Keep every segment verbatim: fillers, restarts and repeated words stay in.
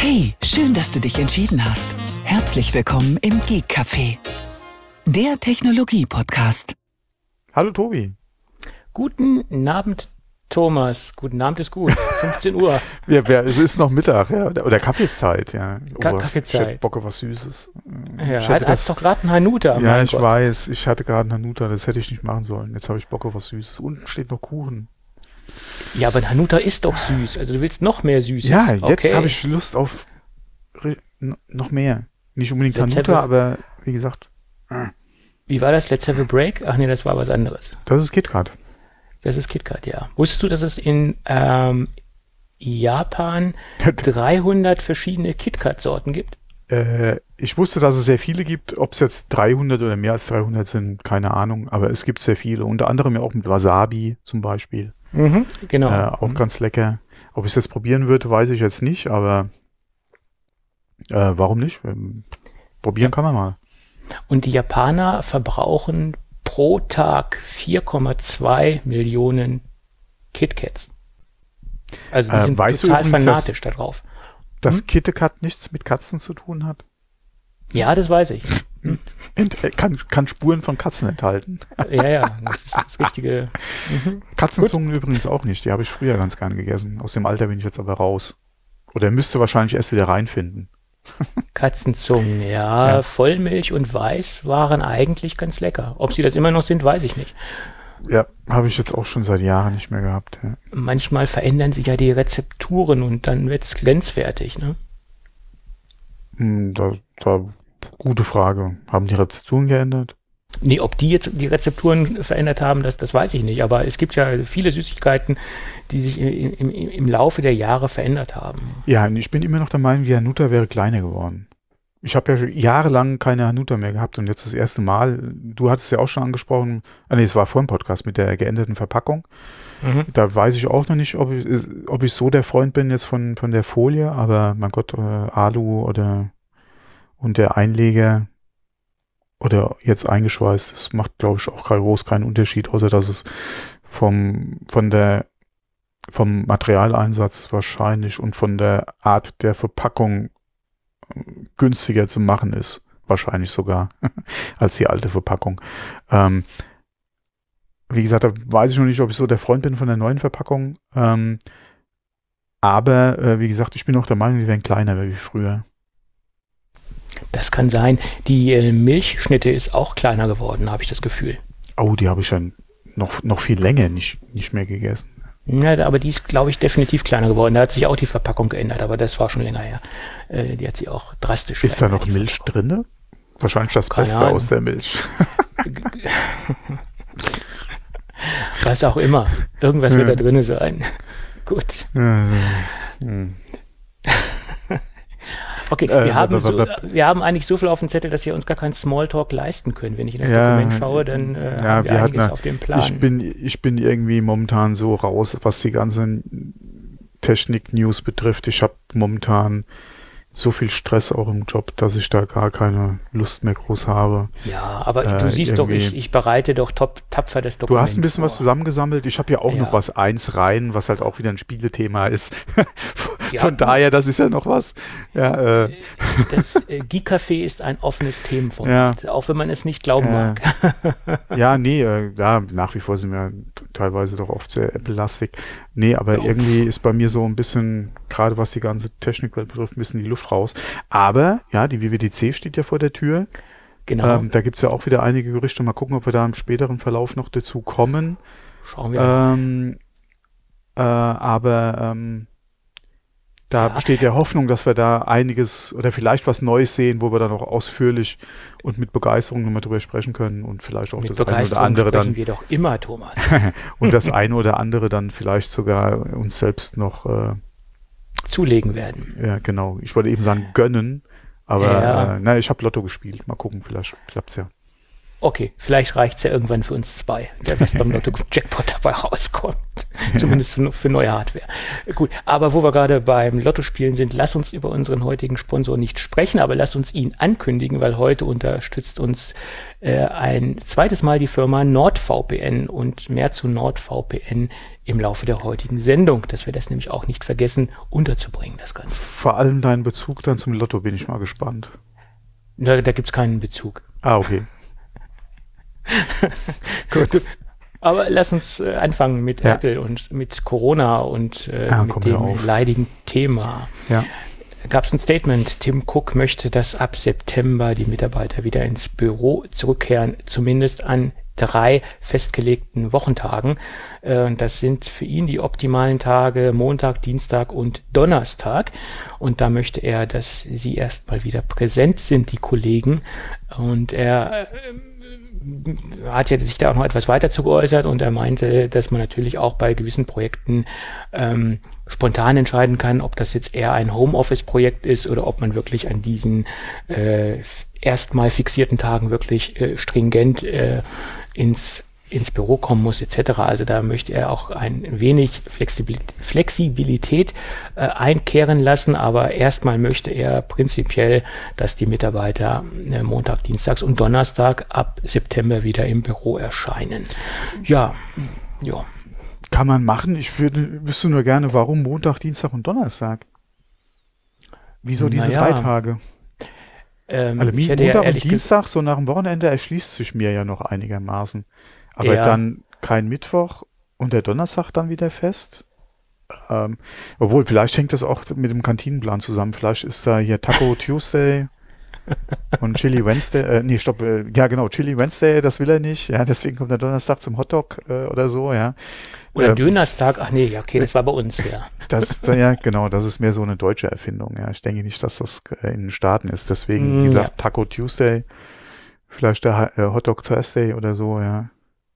Hey, schön, dass du dich entschieden hast. Herzlich willkommen im Geek Café, der Technologie-Podcast. Hallo Tobi. Guten Abend, Thomas. Guten Abend ist gut. fünfzehn Uhr. Ja, wer, es ist noch Mittag, ja. Oder, oder Kaffeeszeit, ja. Ka- Oh, Kaffeezeit. Ich hätte Bock auf was Süßes. Ja, Ich hat, hätte das, hat's doch gerade einen Hanuta. ja, mein ich Gott. weiß. Ich hatte gerade einen Hanuta, das hätte ich nicht machen sollen. Jetzt habe ich Bock auf was Süßes. Unten steht noch Kuchen. Ja, aber ein Hanuta ist doch süß. Also du willst noch mehr Süßes. Ja, jetzt okay. habe ich Lust auf ri- n- noch mehr. Nicht unbedingt Let's Hanuta, have a- aber wie gesagt, Wie war das? Let's have a break? Ach nee, das war was anderes. das ist KitKat. Das ist KitKat, ja. Wusstest du, dass es in ähm, Japan dreihundert verschiedene KitKat-Sorten gibt? Äh, ich wusste, dass es sehr viele gibt. Ob es jetzt dreihundert oder mehr als dreihundert sind, keine Ahnung. Aber es gibt sehr viele. Unter anderem ja auch mit Wasabi zum Beispiel. Mhm, genau. Äh, auch Mhm. ganz lecker. Ob ich es jetzt probieren würde, weiß ich jetzt nicht, aber äh, warum nicht? Ähm, probieren kann man mal. Und die Japaner verbrauchen pro Tag vier Komma zwei Millionen KitKats. Also die Äh, sind weißt du total übrigens, fanatisch darauf. Dass Hm? KitKat nichts mit Katzen zu tun hat? Ja, das weiß ich. Ent äh, kann, kann Spuren von Katzen enthalten. Ja, ja, das ist das richtige. Mhm. Katzenzungen übrigens auch nicht. Die habe ich früher ganz gern gegessen. Aus dem Alter bin ich jetzt aber raus. Oder müsste wahrscheinlich erst wieder reinfinden. Katzenzungen, ja, Ja. Vollmilch und Weiß waren eigentlich ganz lecker. Ob sie das immer noch sind, weiß ich nicht. Ja, habe ich jetzt auch schon seit Jahren nicht mehr gehabt. Ja. Manchmal verändern sich ja die Rezepturen und dann wird's grenzwertig, ne? Hm, da, da, gute Frage. Haben die Rezepturen geändert? Nee, ob die jetzt die Rezepturen verändert haben, das, das weiß ich nicht. Aber es gibt ja viele Süßigkeiten, die sich im, im, im Laufe der Jahre verändert haben. Ja, und ich bin immer noch der Meinung, die Hanuta wäre kleiner geworden. Ich habe ja schon jahrelang keine Hanuta mehr gehabt und jetzt das erste Mal. Du hattest ja auch schon angesprochen, ah nee, es war vor dem Podcast mit der geänderten Verpackung. Mhm. Da weiß ich auch noch nicht, ob ich, ob ich so der Freund bin jetzt von, von der Folie, aber mein Gott, äh, Alu oder und der Einleger oder jetzt eingeschweißt, das macht, glaube ich, auch groß keinen Unterschied, außer dass es vom, von der, vom Materialeinsatz wahrscheinlich und von der Art der Verpackung günstiger zu machen ist. Wahrscheinlich sogar als die alte Verpackung. Ähm, wie gesagt, da weiß ich noch nicht, ob ich so der Freund bin von der neuen Verpackung. Ähm, aber, äh, wie gesagt, ich bin auch der Meinung, die wären kleiner wie früher. Das kann sein. Die äh, Milchschnitte ist auch kleiner geworden, habe ich das Gefühl. Oh, die habe ich ja noch, noch viel länger nicht, nicht mehr gegessen. Ja, aber die ist, glaube ich, definitiv kleiner geworden. Da hat sich auch die Verpackung geändert, aber das war schon länger her. Äh, die hat sie auch drastisch Ist da verändert, noch die Milch Verpackung. drinne? Wahrscheinlich das Keine Beste Ahnung. aus der Milch. Was auch immer. Irgendwas wird Ja. da drin sein. Gut. Also, hm. Okay, Äh, wir, haben b- so, b- wir haben eigentlich so viel auf dem Zettel, dass wir uns gar keinen Smalltalk leisten können. Wenn ich in das Ja, Dokument schaue, dann äh, ja, haben wir, wir einiges hatten- auf dem Plan. Ich bin, ich bin irgendwie momentan so raus, was die ganzen Technik-News betrifft. Ich habe momentan so viel Stress auch im Job, dass ich da gar keine Lust mehr groß habe. ja, aber äh, du siehst doch, ich, irgendwie- ich bereite doch top, tapfer das Du Dokument hast ein bisschen was vor. zusammengesammelt. Ich habe ja auch Ja. noch was eins rein, was halt auch wieder ein Spielethema ist. Ja. Von daher, das ist ja noch was. Ja, äh, Das äh, Geek Café ist ein offenes Themenformat, auch wenn man es nicht glauben Äh, mag. ja, nee, äh, ja, nach wie vor sind wir t- teilweise doch oft sehr Apple-lastig. Nee, aber Ja. irgendwie ist bei mir so ein bisschen, gerade was die ganze Technikwelt betrifft, ein bisschen die Luft raus. Aber, ja, die W W D C steht ja vor der Tür. Genau, Ähm, da gibt's ja auch wieder einige Gerüchte. Mal gucken, ob wir da im späteren Verlauf noch dazu kommen. schauen wir mal. Ähm, äh, aber ähm, da Ja. besteht ja Hoffnung, dass wir da einiges oder vielleicht was Neues sehen, wo wir dann auch ausführlich und mit Begeisterung nochmal drüber sprechen können und vielleicht auch Mit das eine oder Begeisterung andere sprechen dann wir doch immer, Thomas. und das eine oder andere dann vielleicht sogar uns selbst noch, äh, Zulegen werden. ja genau, ich wollte eben sagen gönnen, aber Ja. äh, na, ich habe Lotto gespielt. Mal gucken, vielleicht klappt's ja. Okay, vielleicht reicht es ja irgendwann für uns zwei, was beim Lotto-Jackpot dabei rauskommt. Zumindest für, für neue Hardware. Gut, aber wo wir gerade beim Lottospielen sind, lass uns über unseren heutigen Sponsor nicht sprechen, aber lass uns ihn ankündigen, weil heute unterstützt uns äh, ein zweites Mal die Firma NordVPN und mehr zu NordVPN im Laufe der heutigen Sendung, dass wir das nämlich auch nicht vergessen, unterzubringen, das Ganze. Vor allem deinen Bezug dann zum Lotto bin ich mal gespannt. Da, da gibt es keinen Bezug. Ah, okay. Gut. Aber lass uns äh, anfangen mit ja. Apple und mit Corona und äh, ja, mit dem leidigen Thema. Ja. Gab es ein Statement, Tim Cook möchte, dass ab September die Mitarbeiter wieder ins Büro zurückkehren, zumindest an drei festgelegten Wochentagen. Äh, das sind für ihn die optimalen Tage Montag, Dienstag und Donnerstag. Und da möchte er, dass sie erstmal wieder präsent sind, die Kollegen. Und er äh, hat ja sich da auch noch etwas weiter zu geäußert und er meinte, dass man natürlich auch bei gewissen Projekten ähm, spontan entscheiden kann, ob das jetzt eher ein Homeoffice-Projekt ist oder ob man wirklich an diesen äh, erstmal fixierten Tagen wirklich äh, stringent äh, ins ins Büro kommen muss et cetera. Also da möchte er auch ein wenig Flexibilität, Flexibilität äh, einkehren lassen, aber erstmal möchte er prinzipiell, dass die Mitarbeiter äh, Montag, Dienstags und Donnerstag ab September wieder im Büro erscheinen. Ja, ja. Kann man machen. Ich würde, wüsste nur gerne, warum Montag, Dienstag und Donnerstag? Wieso diese naja. drei Tage? Ähm, also ich Montag ja und Dienstag, so nach dem Wochenende, erschließt sich mir ja noch einigermaßen. Aber ja. dann kein Mittwoch und der Donnerstag dann wieder fest. Ähm, obwohl, vielleicht hängt das auch mit dem Kantinenplan zusammen. Vielleicht ist da hier Taco Tuesday und Chili Wednesday. Äh, nee, stopp. Äh, ja, genau. Chili Wednesday, das will er nicht. Ja, deswegen kommt der Donnerstag zum Hotdog äh, oder so, ja. Oder ähm, Dönerstag. Ach nee, okay, das war bei uns, ja. Das, ja, genau. Das ist mehr so eine deutsche Erfindung. Ja, ich denke nicht, dass das in den Staaten ist. Deswegen, wie gesagt, ja. Taco Tuesday. Vielleicht der äh, Hotdog Thursday oder so, ja.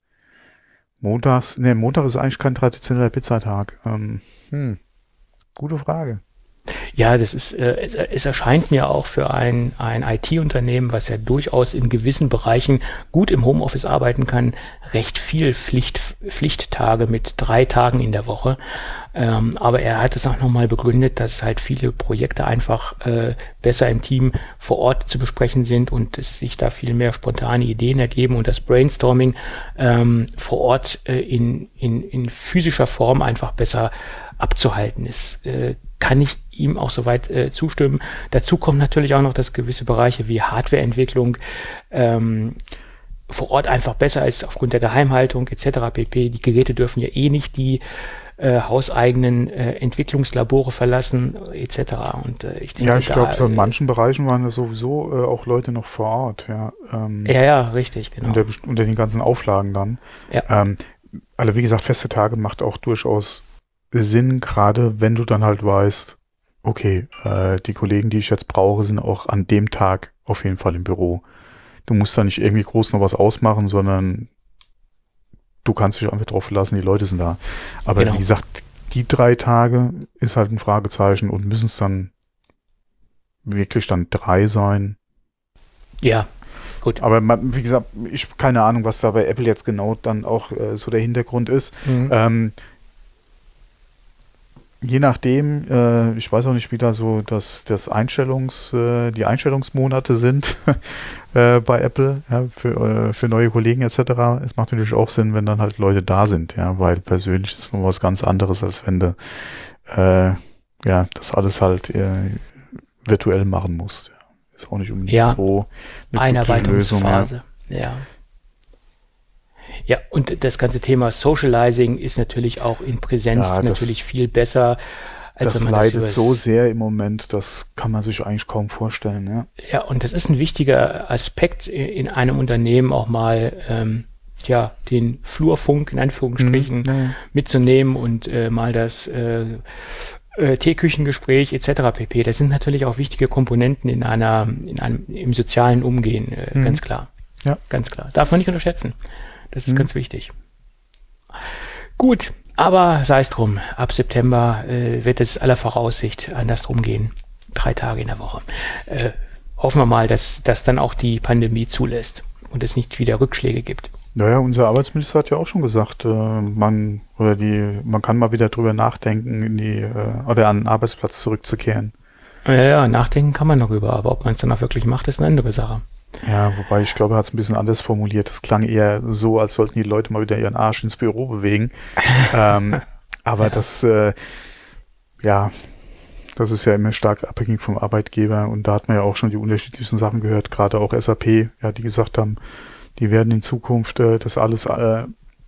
Montags, ne, Montag ist eigentlich kein traditioneller Pizzatag. Ähm, hm, gute Frage. Ja, das ist, äh, es, es erscheint mir auch für ein, ein I T-Unternehmen, was ja durchaus in gewissen Bereichen gut im Homeoffice arbeiten kann, recht viel Pflicht, Pflichttage mit drei Tagen in der Woche. Ähm, aber er hat es auch nochmal begründet, dass halt viele Projekte einfach äh, besser im Team vor Ort zu besprechen sind und es sich da viel mehr spontane Ideen ergeben und das Brainstorming ähm, vor Ort äh, in, in, in physischer Form einfach besser abzuhalten ist. Äh, kann ich ihm auch soweit äh, zustimmen. Dazu kommt natürlich auch noch, dass gewisse Bereiche wie Hardwareentwicklung ähm, vor Ort einfach besser ist aufgrund der Geheimhaltung et cetera pp. Die Geräte dürfen ja eh nicht die äh, hauseigenen äh, Entwicklungslabore verlassen et cetera. Und äh, ich denke, ja, ich glaube, so in äh, manchen Bereichen waren da sowieso äh, auch Leute noch vor Ort. Ja, ähm, ja, ja, richtig, genau. Unter, unter den ganzen Auflagen dann. Ja. Ähm, also wie gesagt, feste Tage macht auch durchaus Sinn, gerade wenn du dann halt weißt, okay, äh, die Kollegen, die ich jetzt brauche, sind auch an dem Tag auf jeden Fall im Büro. Du musst da nicht irgendwie groß noch was ausmachen, sondern du kannst dich einfach drauf verlassen, die Leute sind da. Aber genau. Wie gesagt, die drei Tage ist halt ein Fragezeichen und müssen es dann wirklich dann drei sein. Ja, gut. Aber man, wie gesagt, ich habe keine Ahnung, was da bei Apple jetzt genau dann auch äh, so der Hintergrund ist. Mhm. Ähm, Je nachdem, äh, ich weiß auch nicht, wie da so das, das Einstellungs, äh, die Einstellungsmonate sind äh, bei Apple, ja, für, äh, für neue Kollegen et cetera. Es macht natürlich auch Sinn, wenn dann halt Leute da sind, ja, weil persönlich ist es noch was ganz anderes, als wenn du äh, ja, das alles halt äh, virtuell machen musst. Ja. Ist auch nicht unbedingt ja, so eine Einarbeitungsphase, ja. ja. Ja, und das ganze Thema Socializing ist natürlich auch in Präsenz ja, das, natürlich viel besser, als das wenn man leidet das so sehr im Moment, das kann man sich eigentlich kaum vorstellen. Ja, ja, und das ist ein wichtiger Aspekt in einem Unternehmen auch mal, ähm, ja, den Flurfunk in Anführungsstrichen mhm, ja. mitzunehmen und äh, mal das äh, äh, Teeküchengespräch et cetera pp. Das sind natürlich auch wichtige Komponenten in einer, in einem im sozialen Umgehen, äh, mhm. ganz klar. Ja, ganz klar. Darf man nicht unterschätzen. Das ist mhm. ganz wichtig. Gut, aber sei es drum. Ab September äh, wird es aller Voraussicht andersrum gehen. Drei Tage in der Woche. Äh, hoffen wir mal, dass das dann auch die Pandemie zulässt. und es nicht wieder Rückschläge gibt. Naja, unser Arbeitsminister hat ja auch schon gesagt, äh, man oder die, man kann mal wieder drüber nachdenken, in die äh, oder an den Arbeitsplatz zurückzukehren. Ja, ja, nachdenken kann man darüber, aber ob man es dann auch wirklich macht, ist eine andere Sache. Ja, wobei ich glaube, er hat es ein bisschen anders formuliert. Das klang eher so, als sollten die Leute mal wieder ihren Arsch ins Büro bewegen. ähm, aber ja. das, äh, ja, das ist ja immer stark abhängig vom Arbeitgeber und da hat man ja auch schon die unterschiedlichsten Sachen gehört, gerade auch S A P, ja, die gesagt haben, die werden in Zukunft äh, das alles äh,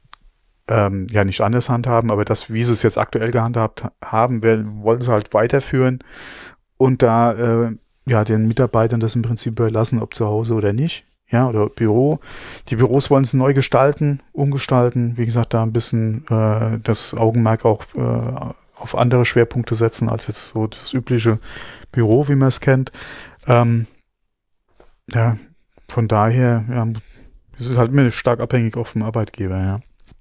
ähm, ja nicht anders handhaben, aber das, wie sie es jetzt aktuell gehandhabt haben, werden, wollen sie halt weiterführen und da äh, ja den Mitarbeitern das im Prinzip überlassen, ob zu Hause oder nicht, ja, oder Büro. Die Büros wollen es neu gestalten, umgestalten, wie gesagt, da ein bisschen äh, das Augenmerk auch äh, auf andere Schwerpunkte setzen, als jetzt so das übliche Büro, wie man es kennt. Ähm, ja, von daher, ja, es ist halt immer stark abhängig auch vom Arbeitgeber, ja.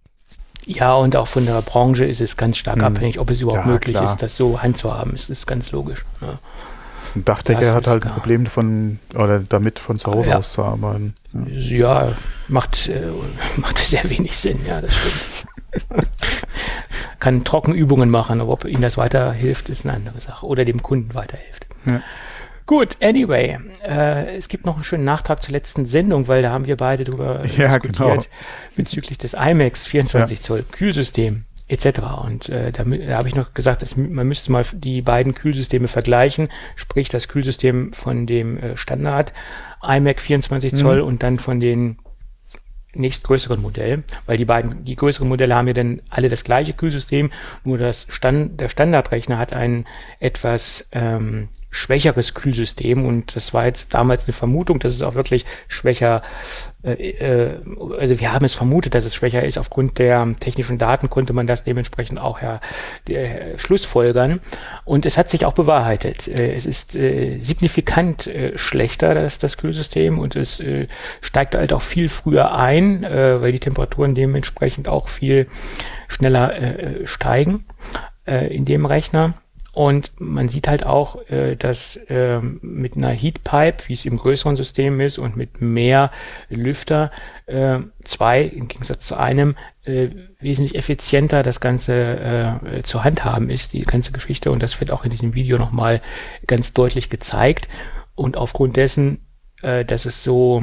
Ja, und auch von der Branche ist es ganz stark hm. abhängig, ob es überhaupt ja, möglich klar. ist, das so handzuhaben. Es ist ganz logisch. Ja. Ein Dachdecker Das hat halt ein klar. Problem von, oder damit von zu Hause Ja. aus zu arbeiten. Ja. Ja, macht, äh, macht sehr wenig Sinn, ja, das stimmt. Kann Trockenübungen machen, aber ob ihnen das weiterhilft, ist eine andere Sache. Oder dem Kunden weiterhilft. Ja. Gut, anyway, äh, es gibt noch einen schönen Nachtrag zur letzten Sendung, weil da haben wir beide drüber Ja, diskutiert genau. bezüglich des iMacs vierundzwanzig Zoll Kühlsystem et cetera. Und äh, da, da habe ich noch gesagt, dass man müsste mal die beiden Kühlsysteme vergleichen, sprich das Kühlsystem von dem äh, Standard iMac vierundzwanzig Zoll Mhm. und dann von den nächstgrößeren Modell, weil die beiden, die größeren Modelle haben ja dann alle das gleiche Kühlsystem, nur das Stand, der Standardrechner hat ein etwas ähm, schwächeres Kühlsystem und das war jetzt damals eine Vermutung, dass es auch wirklich schwächer, äh, äh, also wir haben es vermutet, dass es schwächer ist, aufgrund der technischen Daten konnte man das dementsprechend auch ja, der, schlussfolgern und es hat sich auch bewahrheitet. Äh, es ist äh, signifikant äh, schlechter, das, das Kühlsystem und es äh, steigt halt auch viel früher ein, äh, weil die Temperaturen dementsprechend auch viel schneller äh, steigen äh, in dem Rechner. Und man sieht halt auch, äh, dass äh, mit einer Heatpipe, wie es im größeren System ist, und mit mehr Lüfter, äh, zwei im Gegensatz zu einem, äh, wesentlich effizienter das Ganze äh, zu handhaben ist, die ganze Geschichte. Und das wird auch in diesem Video nochmal ganz deutlich gezeigt. Und aufgrund dessen, äh, dass es so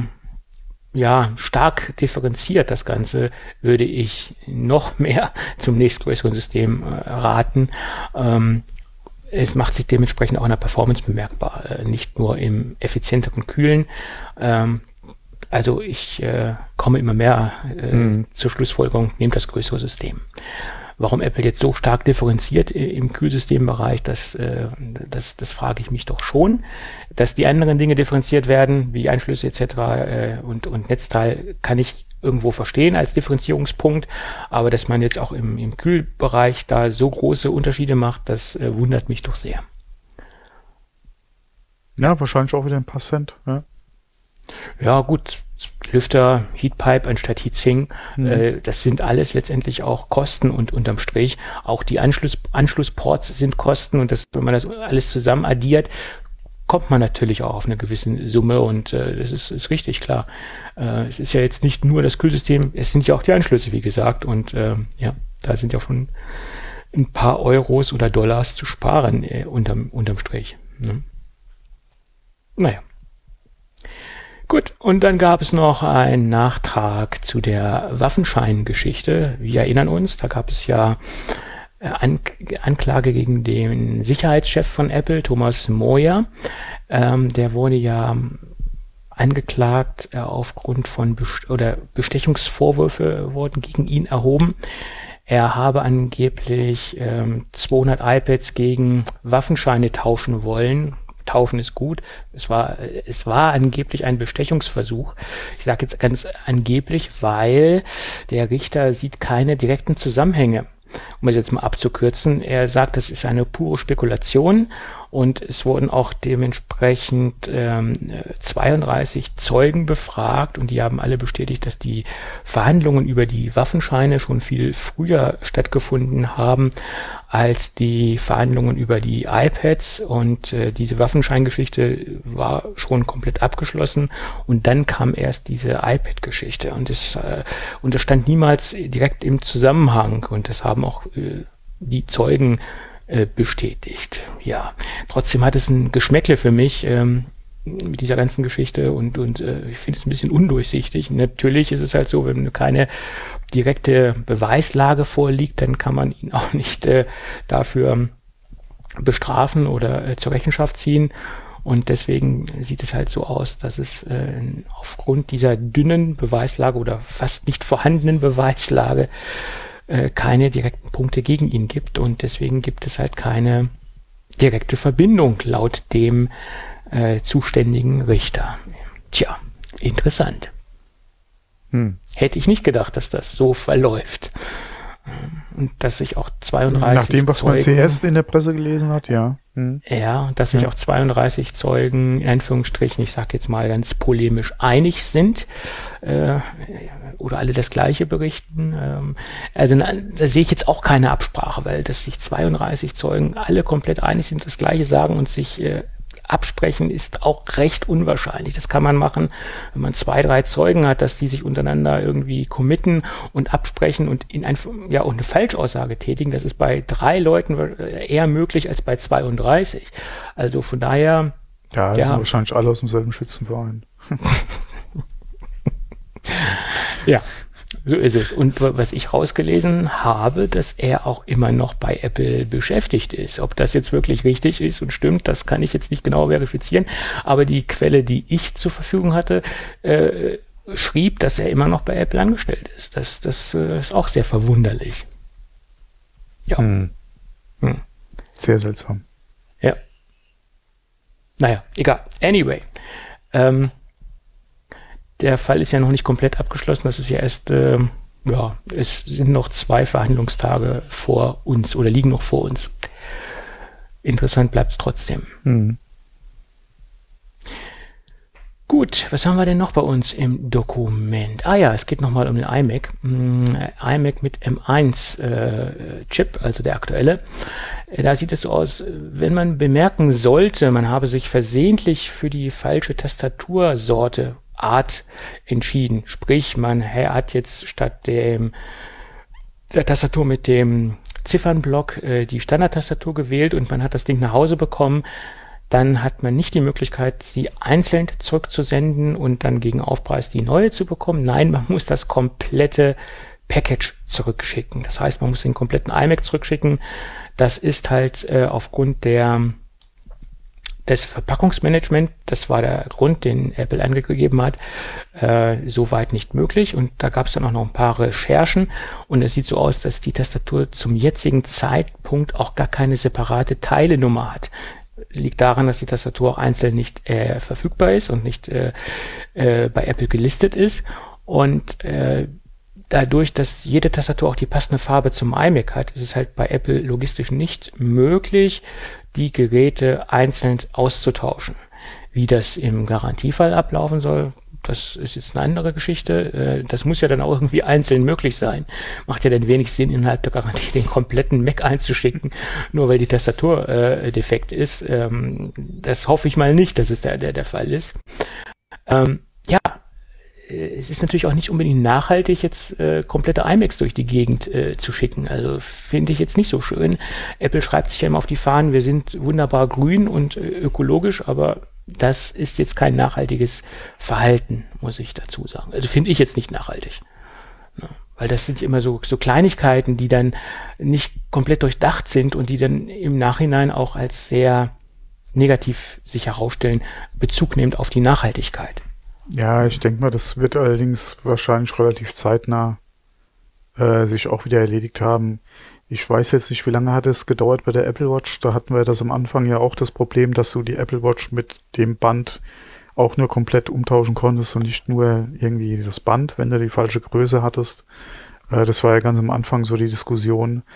ja stark differenziert, das Ganze, würde ich noch mehr zum nächstgrößeren System äh, raten. Ähm, Es macht sich dementsprechend auch in der Performance bemerkbar, äh, nicht nur im effizienteren Kühlen. Ähm, also ich äh, komme immer mehr äh, mhm. zur Schlussfolgerung, nehmt das größere System. Warum Apple jetzt so stark differenziert im Kühlsystembereich, das, äh, das, das frage ich mich doch schon. Dass die anderen Dinge differenziert werden, wie Anschlüsse et cetera äh, und, und Netzteil, kann ich irgendwo verstehen als Differenzierungspunkt, aber dass man jetzt auch im, im Kühlbereich da so große Unterschiede macht, das äh, wundert mich doch sehr. Ja, wahrscheinlich auch wieder ein paar Cent. Ja, ja gut, Lüfter, Heatpipe anstatt Heatsink, mhm. äh, das sind alles letztendlich auch Kosten und unterm Strich auch die Anschluss, Anschlussports sind Kosten und das, wenn man das alles zusammen addiert, kommt man natürlich auch auf eine gewisse Summe und äh, das ist, ist richtig klar. Äh, es ist ja jetzt nicht nur das Kühlsystem, es sind ja auch die Anschlüsse, wie gesagt, und äh, ja, da sind ja schon ein paar Euros oder Dollars zu sparen äh, unterm, unterm Strich. Ne? Naja. Gut, und dann gab es noch einen Nachtrag zu der Waffenschein-Geschichte. Wir erinnern uns, da gab es ja An- Anklage gegen den Sicherheitschef von Apple, Thomas Moyer. Ähm, der wurde ja angeklagt äh, aufgrund von Best- oder Bestechungsvorwürfe wurden gegen ihn erhoben. Er habe angeblich ähm, zweihundert iPads gegen Waffenscheine tauschen wollen. Tauschen ist gut. Es war, es war angeblich ein Bestechungsversuch. Ich sage jetzt ganz angeblich, weil der Richter sieht keine direkten Zusammenhänge. Um es jetzt mal abzukürzen, er sagt, das ist eine pure Spekulation und es wurden auch dementsprechend ähm, zweiunddreißig Zeugen befragt und die haben alle bestätigt, dass die Verhandlungen über die Waffenscheine schon viel früher stattgefunden haben als die Verhandlungen über die iPads, und äh, diese Waffenscheingeschichte war schon komplett abgeschlossen und dann kam erst diese iPad-Geschichte und es äh, und das stand niemals direkt im Zusammenhang, und das haben auch äh, die Zeugen äh, bestätigt. Ja, trotzdem hat es ein Geschmäckle für mich ähm, mit dieser ganzen Geschichte, und und äh, ich finde es ein bisschen undurchsichtig. Natürlich ist es halt so, wenn keine direkte Beweislage vorliegt, dann kann man ihn auch nicht äh, dafür bestrafen oder äh, zur Rechenschaft ziehen. Und deswegen sieht es halt so aus, dass es äh, aufgrund dieser dünnen Beweislage oder fast nicht vorhandenen Beweislage äh, keine direkten Punkte gegen ihn gibt. Und deswegen gibt es halt keine direkte Verbindung laut dem äh, zuständigen Richter. Tja, interessant. Hm. Hätte ich nicht gedacht, dass das so verläuft. Und dass sich auch zweiunddreißig Nach dem, was Zeugen, man zuerst in der Presse gelesen hat, ja. Hm. Ja, dass sich ja. auch zweiunddreißig Zeugen, in Anführungsstrichen, ich sage jetzt mal ganz polemisch, einig sind äh, oder alle das Gleiche berichten. Ähm, also na, da sehe ich jetzt auch keine Absprache, weil dass sich zweiunddreißig Zeugen alle komplett einig sind, das Gleiche sagen und sich äh, absprechen, ist auch recht unwahrscheinlich. Das kann man machen, wenn man zwei, drei Zeugen hat, dass die sich untereinander irgendwie committen und absprechen und in ein, ja, und eine Falschaussage tätigen. Das ist bei drei Leuten eher möglich als bei zweiunddreißig. Also von daher... Ja, ja. Sind wahrscheinlich alle aus demselben Schützenverein. Ja, so ist es. Und was ich rausgelesen habe, dass er auch immer noch bei Apple beschäftigt ist. Ob das jetzt wirklich richtig ist und stimmt, das kann ich jetzt nicht genau verifizieren. Aber die Quelle, die ich zur Verfügung hatte, äh, schrieb, dass er immer noch bei Apple angestellt ist. Das, das äh, ist auch sehr verwunderlich. Ja. Hm. Hm. Sehr seltsam. Ja. Naja, egal. Anyway. Ähm, Der Fall ist ja noch nicht komplett abgeschlossen. Das ist ja erst, äh, ja, es sind noch zwei Verhandlungstage vor uns oder liegen noch vor uns. Interessant bleibt es trotzdem. Mhm. Gut, was haben wir denn noch bei uns im Dokument? Ah ja, es geht nochmal um den iMac. Mm, iMac mit M eins äh, Chip, also der aktuelle. Da sieht es so aus, wenn man bemerken sollte, man habe sich versehentlich für die falsche Tastatursorte Art entschieden. Sprich, man hat jetzt statt dem, der Tastatur mit dem Ziffernblock äh, die Standardtastatur gewählt und man hat das Ding nach Hause bekommen. Dann hat man nicht die Möglichkeit, sie einzeln zurückzusenden und dann gegen Aufpreis die neue zu bekommen. Nein, man muss das komplette Package zurückschicken. Das heißt, man muss den kompletten iMac zurückschicken. Das ist halt äh, aufgrund der des Verpackungsmanagement, das war der Grund, den Apple angegeben hat, äh, soweit nicht möglich. Und da gab es dann auch noch ein paar Recherchen. Und es sieht so aus, dass die Tastatur zum jetzigen Zeitpunkt auch gar keine separate Teilenummer hat. Liegt daran, dass die Tastatur auch einzeln nicht äh, verfügbar ist und nicht äh, äh, bei Apple gelistet ist. Und äh, dadurch, dass jede Tastatur auch die passende Farbe zum iMac hat, ist es halt bei Apple logistisch nicht möglich, die Geräte einzeln auszutauschen. Wie das im Garantiefall ablaufen soll, das ist jetzt eine andere Geschichte. Das muss ja dann auch irgendwie einzeln möglich sein. Macht ja dann wenig Sinn, innerhalb der Garantie den kompletten Mac einzuschicken, nur weil die Tastatur äh, defekt ist. Ähm, das hoffe ich mal nicht, dass es der, der, der Fall ist. Ähm, ja, es ist natürlich auch nicht unbedingt nachhaltig, jetzt äh, komplette iMacs durch die Gegend äh, zu schicken. Also finde ich jetzt nicht so schön. Apple schreibt sich ja immer auf die Fahnen, wir sind wunderbar grün und äh, ökologisch, aber das ist jetzt kein nachhaltiges Verhalten, muss ich dazu sagen. Also finde ich jetzt nicht nachhaltig. Ja, weil das sind immer so, so Kleinigkeiten, die dann nicht komplett durchdacht sind und die dann im Nachhinein auch als sehr negativ sich herausstellen, Bezug nehmend auf die Nachhaltigkeit. Ja, ich denke mal, das wird allerdings wahrscheinlich relativ zeitnah äh, sich auch wieder erledigt haben. Ich weiß jetzt nicht, wie lange hat es gedauert bei der Apple Watch. Da hatten wir das am Anfang ja auch das Problem, dass du die Apple Watch mit dem Band auch nur komplett umtauschen konntest und nicht nur irgendwie das Band, wenn du die falsche Größe hattest. Äh, das war ja ganz am Anfang so die Diskussion. Äh,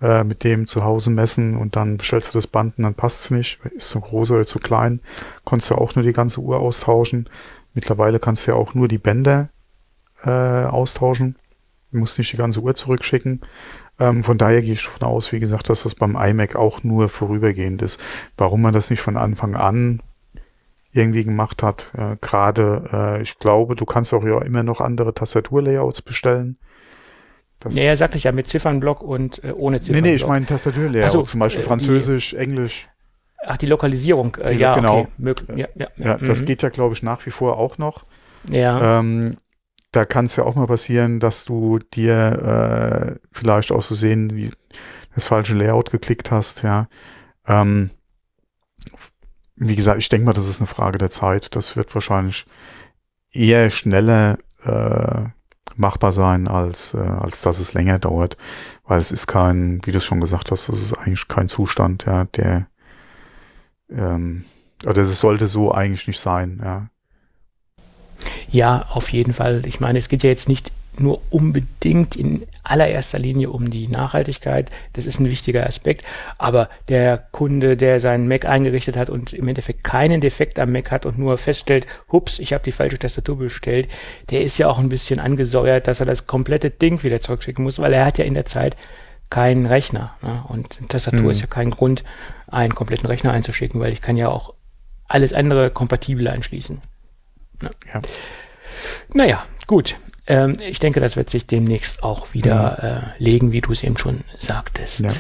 äh, mit dem zu Hause messen und dann bestellst du das Band und dann passt es nicht, ist zu groß oder zu klein, konntest du auch nur die ganze Uhr austauschen. Mittlerweile kannst du ja auch nur die Bänder äh, austauschen, du musst nicht die ganze Uhr zurückschicken. Ähm, von daher gehe ich davon aus, wie gesagt, dass das beim iMac auch nur vorübergehend ist. Warum man das nicht von Anfang an irgendwie gemacht hat, äh, gerade, äh, ich glaube, du kannst auch ja immer noch andere Tastaturlayouts bestellen. Das ja, ja, sagte ich ja, mit Ziffernblock und äh, ohne Ziffernblock. Nee, nee, ich meine Tastaturlayout, so, zum Beispiel äh, Französisch, die, Englisch. Ach, die Lokalisierung, äh, die, ja, genau. Okay. Mög- ja, ja, ja, ja, das mhm. geht ja, glaube ich, nach wie vor auch noch. Ja. Ähm, da kann es ja auch mal passieren, dass du dir äh, vielleicht aus Versehen die, das falsche Layout geklickt hast, ja. Ähm, wie gesagt, ich denke mal, das ist eine Frage der Zeit. Das wird wahrscheinlich eher schneller äh, machbar sein, als, äh, als dass es länger dauert. Weil es ist kein, wie du schon gesagt hast, das ist eigentlich kein Zustand, ja, der ähm, oder es sollte so eigentlich nicht sein, ja. Ja, auf jeden Fall. Ich meine, es geht ja jetzt nicht nur unbedingt in allererster Linie um die Nachhaltigkeit. Das ist ein wichtiger Aspekt. Aber der Kunde, der seinen Mac eingerichtet hat und im Endeffekt keinen Defekt am Mac hat und nur feststellt, hups, ich habe die falsche Tastatur bestellt, der ist ja auch ein bisschen angesäuert, dass er das komplette Ding wieder zurückschicken muss, weil er hat ja in der Zeit keinen Rechner. Ne? Und eine Tastatur mhm. ist ja kein Grund, einen kompletten Rechner einzuschicken, weil ich kann ja auch alles andere kompatibel anschließen. Ne? Ja. Naja, gut. Ähm, ich denke, das wird sich demnächst auch wieder ja. äh, legen, wie du es eben schon sagtest. Ja.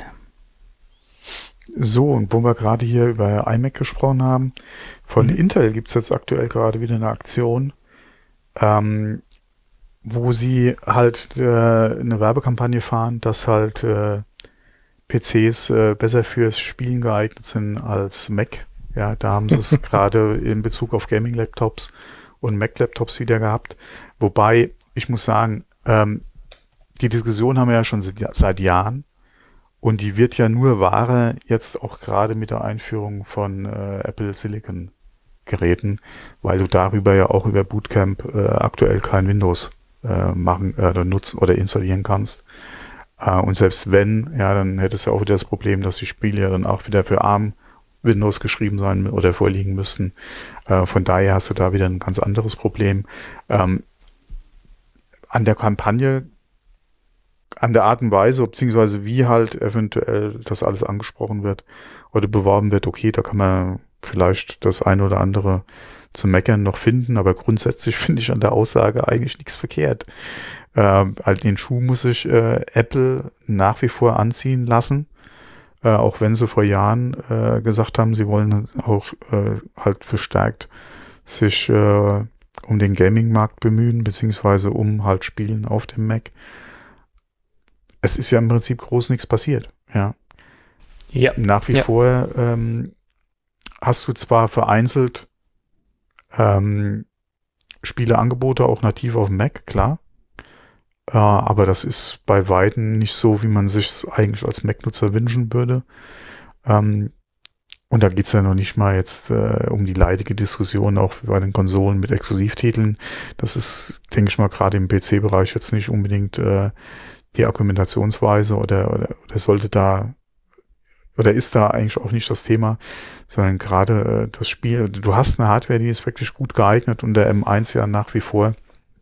So, und wo wir gerade hier über iMac gesprochen haben, von mhm. Intel gibt es jetzt aktuell gerade wieder eine Aktion, ähm, wo sie halt äh, eine Werbekampagne fahren, dass halt äh, P Cs äh, besser fürs Spielen geeignet sind als Mac. Ja, da haben sie es gerade in Bezug auf Gaming-Laptops und Mac-Laptops wieder gehabt. Wobei, ich muss sagen, ähm, die Diskussion haben wir ja schon seit Jahren und die wird ja nur wahrer jetzt auch gerade mit der Einführung von äh, Apple Silicon Geräten, weil du darüber ja auch über Bootcamp äh, aktuell kein Windows äh, machen äh, oder nutzen oder installieren kannst. Äh, und selbst wenn, ja, dann hättest du ja auch wieder das Problem, dass die Spiele ja dann auch wieder für ARM Windows geschrieben sein oder vorliegen müssten. Äh, von daher hast du da wieder ein ganz anderes Problem. Ähm, an der Kampagne, an der Art und Weise, beziehungsweise wie halt eventuell das alles angesprochen wird oder beworben wird, okay, da kann man vielleicht das eine oder andere zu meckern noch finden, aber grundsätzlich finde ich an der Aussage eigentlich nichts verkehrt. Äh, halt den Schuh muss sich äh, Apple nach wie vor anziehen lassen. Äh, auch wenn sie vor Jahren äh, gesagt haben, sie wollen auch äh, halt verstärkt sich äh, um den Gaming-Markt bemühen, beziehungsweise um halt Spielen auf dem Mac. Es ist ja im Prinzip groß nichts passiert. Ja. Ja. Nach wie ja. vor ähm, hast du zwar vereinzelt ähm, Spieleangebote auch nativ auf dem Mac, klar. Uh, aber das ist bei Weitem nicht so, wie man sich es eigentlich als Mac-Nutzer wünschen würde. Um, und da geht's ja noch nicht mal jetzt uh, um die leidige Diskussion auch bei den Konsolen mit Exklusivtiteln. Das ist, denke ich mal, gerade im P C-Bereich jetzt nicht unbedingt uh, die Argumentationsweise oder, oder, oder sollte da oder ist da eigentlich auch nicht das Thema, sondern gerade uh, das Spiel. Du hast eine Hardware, die ist wirklich gut geeignet und der M eins ja nach wie vor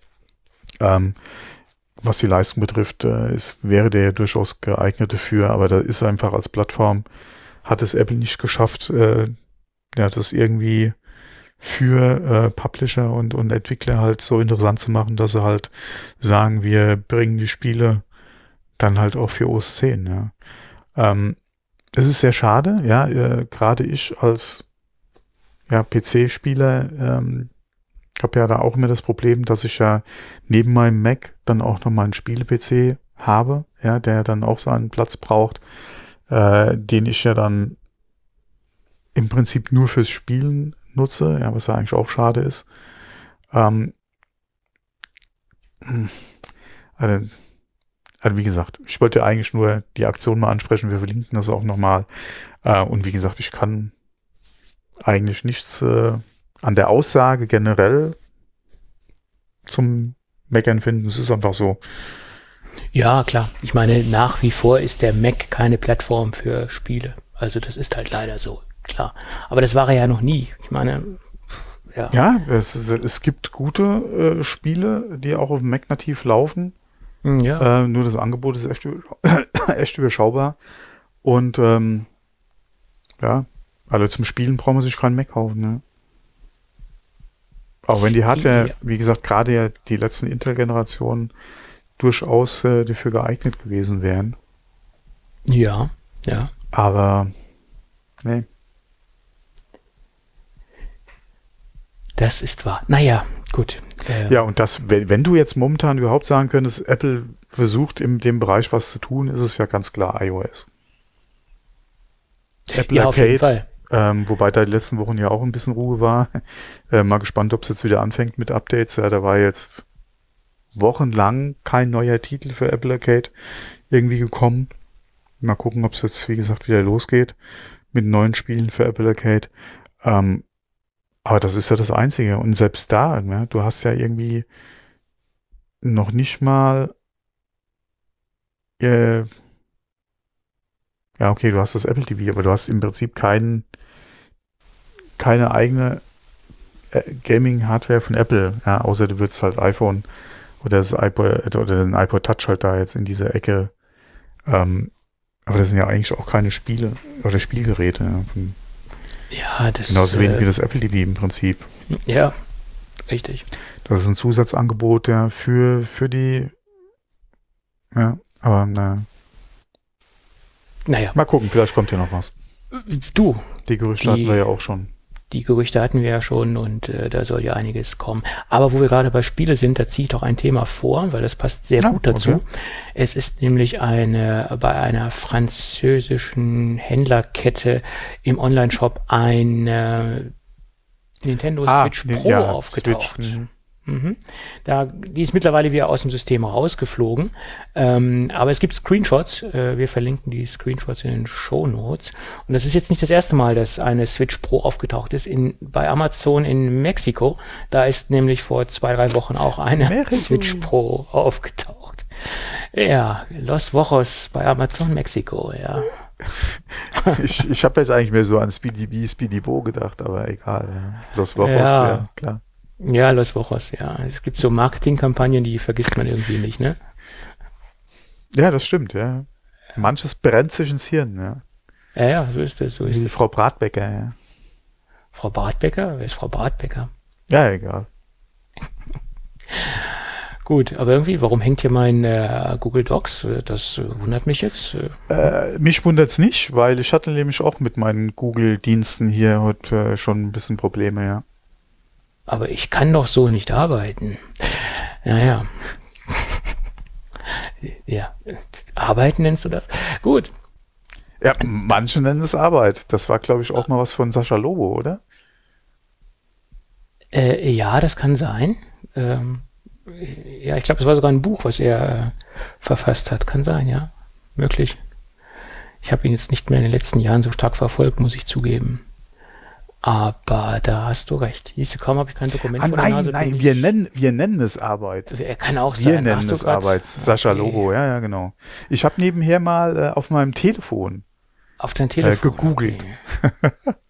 um, was die Leistung betrifft, äh, ist, wäre der ja durchaus geeignet dafür, aber da ist einfach als Plattform, hat es Apple nicht geschafft, äh, ja, das irgendwie für äh, Publisher und, und Entwickler halt so interessant zu machen, dass sie halt sagen, wir bringen die Spiele dann halt auch für O S zehn. Ja. Ähm, es ist sehr schade, ja, äh, gerade ich als ja, P C-Spieler, ähm, ich habe ja da auch immer das Problem, dass ich ja neben meinem Mac dann auch noch mal einen Spiele-P C habe, ja, der dann auch seinen Platz braucht, äh, den ich ja dann im Prinzip nur fürs Spielen nutze, ja, was ja eigentlich auch schade ist. Ähm, also, also wie gesagt, ich wollte eigentlich nur die Aktion mal ansprechen, wir verlinken das auch nochmal. Äh, und wie gesagt, ich kann eigentlich nichts äh, an der Aussage generell zum Meckern finden. Es ist einfach so, Ja, klar. Ich meine, nach wie vor ist der Mac keine Plattform für Spiele. Also das ist halt leider so, klar. Aber das war er ja noch nie. Ich meine, ja. Ja, es, es gibt gute äh, Spiele, die auch auf dem Mac nativ laufen. Ja. Äh, nur das Angebot ist echt, echt überschaubar. Und ähm, ja, also zum Spielen braucht man sich keinen Mac kaufen. Ne? Auch wenn die Hardware, ja. wie gesagt, gerade ja die letzten Intel-Generationen durchaus äh, dafür geeignet gewesen wären. Ja, ja. Aber nee. Das ist wahr. Naja, gut. Äh, ja, und das, wenn, wenn du jetzt momentan überhaupt sagen könntest, Apple versucht in dem Bereich was zu tun, ist es ja ganz klar iOS. Apple ja, Arcade, auf jeden Fall. Ähm, wobei da die letzten Wochen ja auch ein bisschen Ruhe war. Äh, mal gespannt, ob es jetzt wieder anfängt mit Updates. Ja, da war jetzt wochenlang kein neuer Titel für Apple Arcade irgendwie gekommen. Mal gucken, ob es jetzt, wie gesagt, wieder losgeht mit neuen Spielen für Apple Arcade. Ähm, aber das ist ja das Einzige. Und selbst da, ne, du hast ja irgendwie noch nicht mal äh, ja, okay, du hast das Apple T V, aber du hast im Prinzip keinen keine eigene äh, Gaming-Hardware von Apple, ja, außer du würdest halt iPhone oder das iPod oder den iPod Touch halt da jetzt in dieser Ecke. Ähm, aber das sind ja eigentlich auch keine Spiele oder Spielgeräte. Ja, ja das genauso wenig äh, wie das Apple T V im Prinzip. Ja, richtig. Das ist ein Zusatzangebot, ja, für, für die, ja, aber na. Naja. Mal gucken, vielleicht kommt ja noch was. Du. Die Gerüchte die, hatten wir ja auch schon. Die Gerüchte hatten wir ja schon und äh, da soll ja einiges kommen. Aber wo wir gerade bei Spiele sind, da ziehe ich doch ein Thema vor, weil das passt sehr ja, gut dazu. Okay. Es ist nämlich eine bei einer französischen Händlerkette im Online-Shop ein äh, Nintendo ah, Switch Pro ja, aufgetaucht. Switch, Mhm. Da, die ist mittlerweile wieder aus dem System rausgeflogen. Ähm, aber es gibt Screenshots. Äh, wir verlinken die Screenshots in den Shownotes. Und das ist jetzt nicht das erste Mal, dass eine Switch Pro aufgetaucht ist. In, bei Amazon in Mexiko. Da ist nämlich vor zwei, drei Wochen auch eine Mexiko. Switch Pro aufgetaucht. Ja, Los Wochos bei Amazon Mexiko, ja. ich ich habe jetzt eigentlich mehr so an Speedy B, Speedy Bo gedacht, aber egal. Ja. Los Wochos, ja, ja, klar. Ja, Los Wochos, ja. Es gibt so Marketingkampagnen, die vergisst man irgendwie nicht, ne? Ja, das stimmt, ja. Manches brennt sich ins Hirn, ja. Ja, ja, so ist es, so ist Wie es. Frau Bratbecker, ja. Frau Bratbecker? Wer ist Frau Bratbecker? Ja, egal. Gut, aber irgendwie, warum hängt hier mein äh, Google Docs? Das äh, wundert mich jetzt. Äh, mich wundert's nicht, weil ich hatte nämlich auch mit meinen Google-Diensten hier heute äh, schon ein bisschen Probleme, ja. Aber ich kann doch so nicht arbeiten. Naja. Ja, arbeiten nennst du das? Gut. Ja, manche nennen es Arbeit. Das war, glaube ich, auch mal was von Sascha Lobo, oder? Äh, ja, das kann sein. Ähm, ja, ich glaube, es war sogar ein Buch, was er äh, verfasst hat. Kann sein, ja. Möglich. Ich habe ihn jetzt nicht mehr in den letzten Jahren so stark verfolgt, muss ich zugeben. Aber da hast du recht. Siehst du, kaum habe ich kein Dokument ah, vor nein, der Nase. Nein, wir nennen, wir nennen es Arbeit. Er kann auch wir sein. Wir nennen es Arbeit. Sascha okay. Lobo, ja, ja, genau. Ich habe nebenher mal äh, auf meinem Telefon auf dein Telefon äh, gegoogelt. Okay.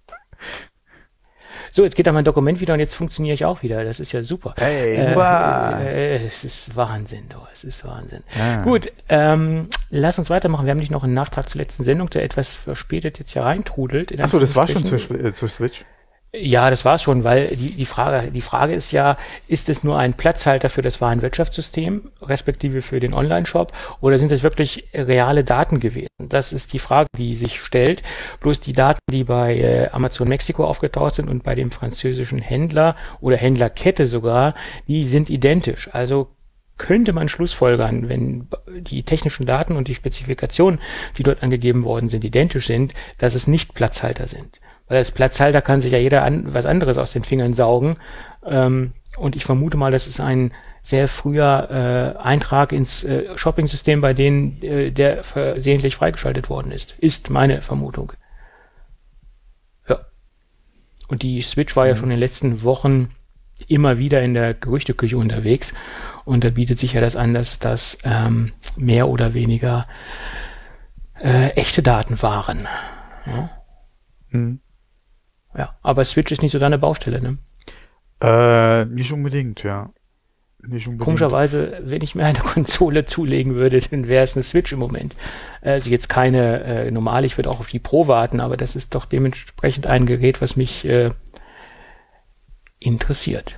So, jetzt geht da mein Dokument wieder und jetzt funktioniere ich auch wieder. Das ist ja super. Hey, äh, wow. äh, es ist Wahnsinn, du. Es ist Wahnsinn. Ja. Gut, ähm, lass uns weitermachen. Wir haben nicht noch einen Nachtrag zur letzten Sendung, der etwas verspätet jetzt hier reintrudelt. Achso, das war schon zur, äh, zur Switch? Ja, das war's schon, weil die, die Frage, die Frage ist ja, ist es nur ein Platzhalter für das Warenwirtschaftssystem, respektive für den Online-Shop, oder sind es wirklich reale Daten gewesen? Das ist die Frage, die sich stellt. Bloß die Daten, die bei äh, Amazon Mexiko aufgetaucht sind und bei dem französischen Händler oder Händlerkette sogar, die sind identisch. Also könnte man schlussfolgern, wenn die technischen Daten und die Spezifikationen, die dort angegeben worden sind, identisch sind, dass es nicht Platzhalter sind. Weil als Platzhalter kann sich ja jeder an, was anderes aus den Fingern saugen. Ähm, und ich vermute mal, das ist ein sehr früher äh, Eintrag ins äh, Shopping-System, bei denen äh, der versehentlich freigeschaltet worden ist. Ist meine Vermutung. Ja. Und die Switch war ja schon in den letzten Wochen immer wieder in der Gerüchteküche unterwegs und da bietet sich ja das an, dass das ähm, mehr oder weniger äh, echte Daten waren. Ja. Mhm. Ja, aber Switch ist nicht so deine Baustelle, ne? Äh, nicht unbedingt, ja. Nicht unbedingt. Komischerweise, wenn ich mir eine Konsole zulegen würde, dann wäre es eine Switch im Moment. Also jetzt keine äh, normale, ich würde auch auf die Pro warten, aber das ist doch dementsprechend ein Gerät, was mich äh, interessiert.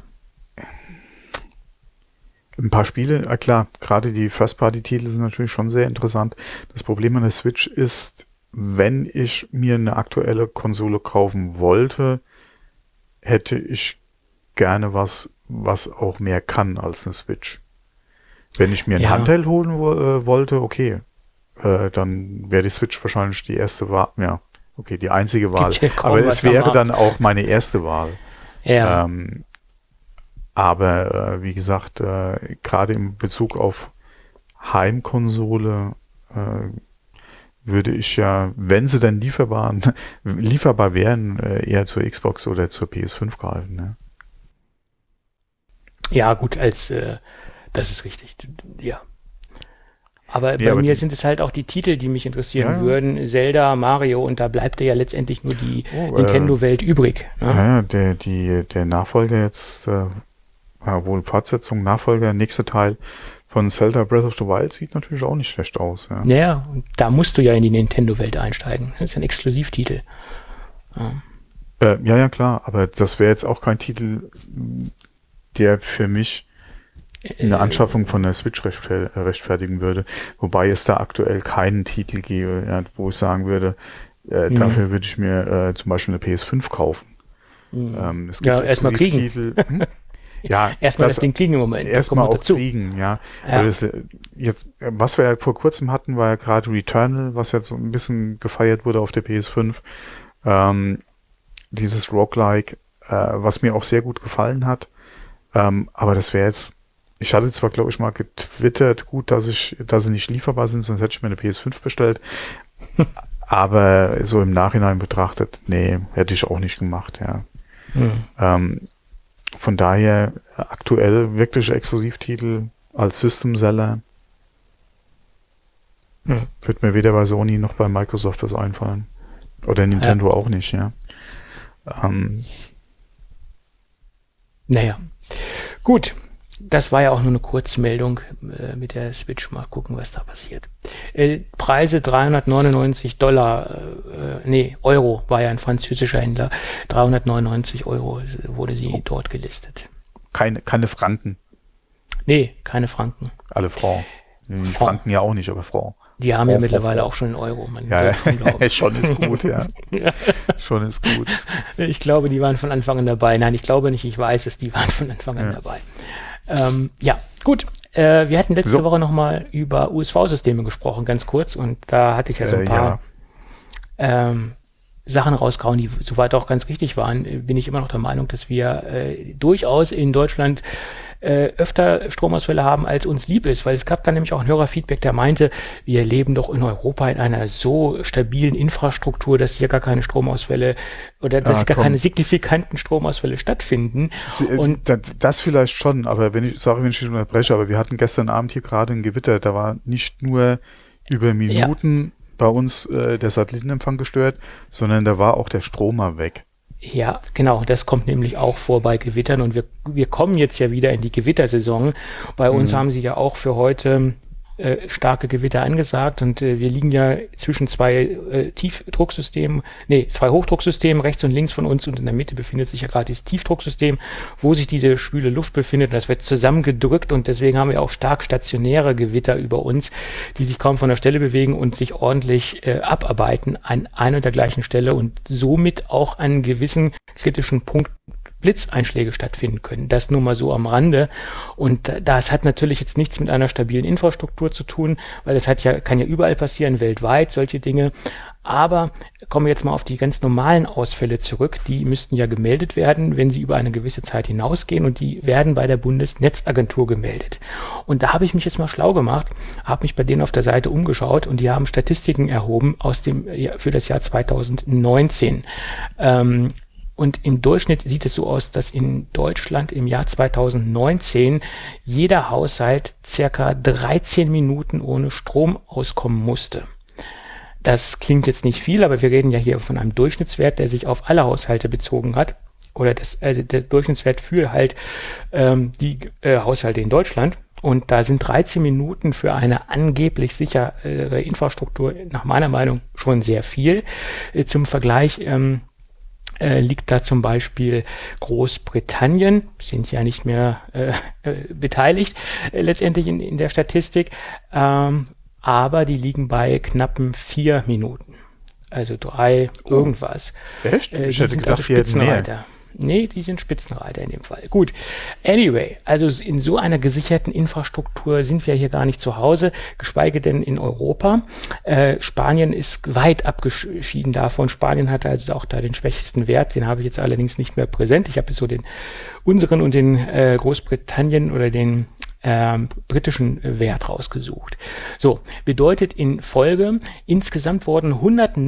Ein paar Spiele, äh, klar, gerade die First-Party-Titel sind natürlich schon sehr interessant. Das Problem an der Switch ist, wenn ich mir eine aktuelle Konsole kaufen wollte, hätte ich gerne was, was auch mehr kann als eine Switch. Wenn ich mir ein ja. Handheld holen wo, äh, wollte, okay, äh, dann wäre die Switch wahrscheinlich die erste Wahl, ja, okay, die einzige Wahl. Ja aber es wäre dann auch meine erste Wahl. Ja. Ähm, aber äh, wie gesagt, äh, gerade in Bezug auf Heimkonsole äh, würde ich ja, wenn sie dann lieferbar, lieferbar wären, äh, eher zur Xbox oder zur P S fünf greifen. Ne? Ja, gut, als äh, das ist richtig. Ja. Aber ja, bei aber mir die, sind es halt auch die Titel, die mich interessieren ja, ja. würden. Zelda, Mario und da bleibt ja letztendlich nur die oh, Nintendo-Welt äh, übrig. Ne? Ja, der, die, der Nachfolger jetzt, äh, ja, wohl Fortsetzung, Nachfolger, nächster Teil von Zelda Breath of the Wild sieht natürlich auch nicht schlecht aus. Ja, ja und da musst du ja in die Nintendo-Welt einsteigen. Das ist ja ein Exklusivtitel. Ja, äh, ja, ja, klar, aber das wäre jetzt auch kein Titel, der für mich eine Anschaffung von der Switch rechtfer- rechtfertigen würde, wobei es da aktuell keinen Titel gäbe, ja, wo ich sagen würde, äh, mhm. dafür würde ich mir äh, zum Beispiel eine P S fünf kaufen. Mhm. Ähm, es gibt ja, erstmal kriegen. Titel, hm? Ja, erstmal das, das Ding kriegen im Moment. Erstmal auch dazu. kriegen, ja. ja. Das, jetzt, was wir ja vor kurzem hatten, war ja gerade Returnal, was jetzt so ein bisschen gefeiert wurde auf der P S fünf. Ähm, dieses Roguelike, äh, was mir auch sehr gut gefallen hat. Ähm, aber das wäre jetzt, ich hatte zwar, glaube ich, mal getwittert, gut, dass ich, dass sie nicht lieferbar sind, sonst hätte ich mir eine P S fünf bestellt. Aber so im Nachhinein betrachtet, nee, hätte ich auch nicht gemacht, ja. Mhm. Ähm, von daher aktuell wirklich Exklusivtitel als System-Seller. Mhm. Wird mir weder bei Sony noch bei Microsoft was einfallen. Oder Nintendo ja. auch nicht, ja. Ähm, naja. Gut. Das war ja auch nur eine Kurzmeldung äh, mit der Switch. Mal gucken, was da passiert. Äh, Preise dreihundertneunundneunzig Dollar, äh, nee, Euro, war ja ein französischer Händler. dreihundertneunundneunzig Euro wurde sie oh. dort gelistet. Keine, keine Franken. Nee, keine Franken. Alle Franc. Franken ja auch nicht, aber Franc. Die haben Franc, ja mittlerweile Franc. auch schon einen Euro. Man ja, ja. Schon ist gut, ja. ja. Schon ist gut. Ich glaube, die waren von Anfang an dabei. Nein, ich glaube nicht, ich weiß es, die waren von Anfang an ja. dabei. Ähm, ja, gut. Äh, wir hatten letzte so. Woche nochmal über U S V-Systeme gesprochen, ganz kurz. Und da hatte ich ja so ein äh, paar ja. ähm, Sachen rausgehauen, die soweit auch ganz richtig waren. Bin ich immer noch der Meinung, dass wir äh, durchaus in Deutschland äh, öfter Stromausfälle haben, als uns lieb ist. Weil es gab dann nämlich auch ein Hörerfeedback, der meinte, wir leben doch in Europa in einer so stabilen Infrastruktur, dass hier gar keine Stromausfälle oder dass ah, gar keine signifikanten Stromausfälle stattfinden. Und das, das vielleicht schon, aber wenn ich, sorry, wenn ich dich unterbreche, aber wir hatten gestern Abend hier gerade ein Gewitter, da war nicht nur über Minuten ja. bei uns äh, der Satellitenempfang gestört, sondern da war auch der Strom mal weg. Ja, genau, das kommt nämlich auch vor bei Gewittern und wir, wir kommen jetzt ja wieder in die Gewittersaison. Bei uns mhm. haben sie ja auch für heute äh, starke Gewitter angesagt und äh, wir liegen ja zwischen zwei äh, Tiefdrucksystemen, nee, zwei Hochdrucksystemen rechts und links von uns und in der Mitte befindet sich ja gerade das Tiefdrucksystem, wo sich diese schwüle Luft befindet und das wird zusammengedrückt und deswegen haben wir auch stark stationäre Gewitter über uns, die sich kaum von der Stelle bewegen und sich ordentlich äh, abarbeiten an einer und der gleichen Stelle und somit auch an gewissen kritischen Punkten Blitzeinschläge stattfinden können. Das nur mal so am Rande. Und das hat natürlich jetzt nichts mit einer stabilen Infrastruktur zu tun, weil das hat ja, kann ja überall passieren, weltweit, solche Dinge. Aber kommen wir jetzt mal auf die ganz normalen Ausfälle zurück. Die müssten ja gemeldet werden, wenn sie über eine gewisse Zeit hinausgehen und die werden bei der Bundesnetzagentur gemeldet. Und da habe ich mich jetzt mal schlau gemacht, habe mich bei denen auf der Seite umgeschaut und die haben Statistiken erhoben aus dem, ja, für das Jahr zweitausendneunzehn. Ähm, Und im Durchschnitt sieht es so aus, dass in Deutschland im Jahr zweitausendneunzehn jeder Haushalt circa dreizehn Minuten ohne Strom auskommen musste. Das klingt jetzt nicht viel, aber wir reden ja hier von einem Durchschnittswert, der sich auf alle Haushalte bezogen hat. Oder das, also der Durchschnittswert für halt ähm, die äh, Haushalte in Deutschland. Und da sind dreizehn Minuten für eine angeblich sichere Infrastruktur nach meiner Meinung schon sehr viel. Äh, zum Vergleich ähm, Äh, liegt da zum Beispiel Großbritannien, sind ja nicht mehr äh, äh, beteiligt äh, letztendlich in, in der Statistik, ähm, aber die liegen bei knappen vier Minuten, also drei oh. irgendwas. Echt? Äh, ich hätte gedacht, die hätten mehr. Nee, die sind Spitzenreiter in dem Fall. Gut. Anyway, also in so einer gesicherten Infrastruktur sind wir hier gar nicht zu Hause, geschweige denn in Europa. Äh, Spanien ist weit abgeschieden davon. Spanien hat also auch da den schwächsten Wert. Den habe ich jetzt allerdings nicht mehr präsent. Ich habe so den unseren und den äh, Großbritannien oder den Ähm, britischen Wert rausgesucht. So, bedeutet in Folge, insgesamt wurden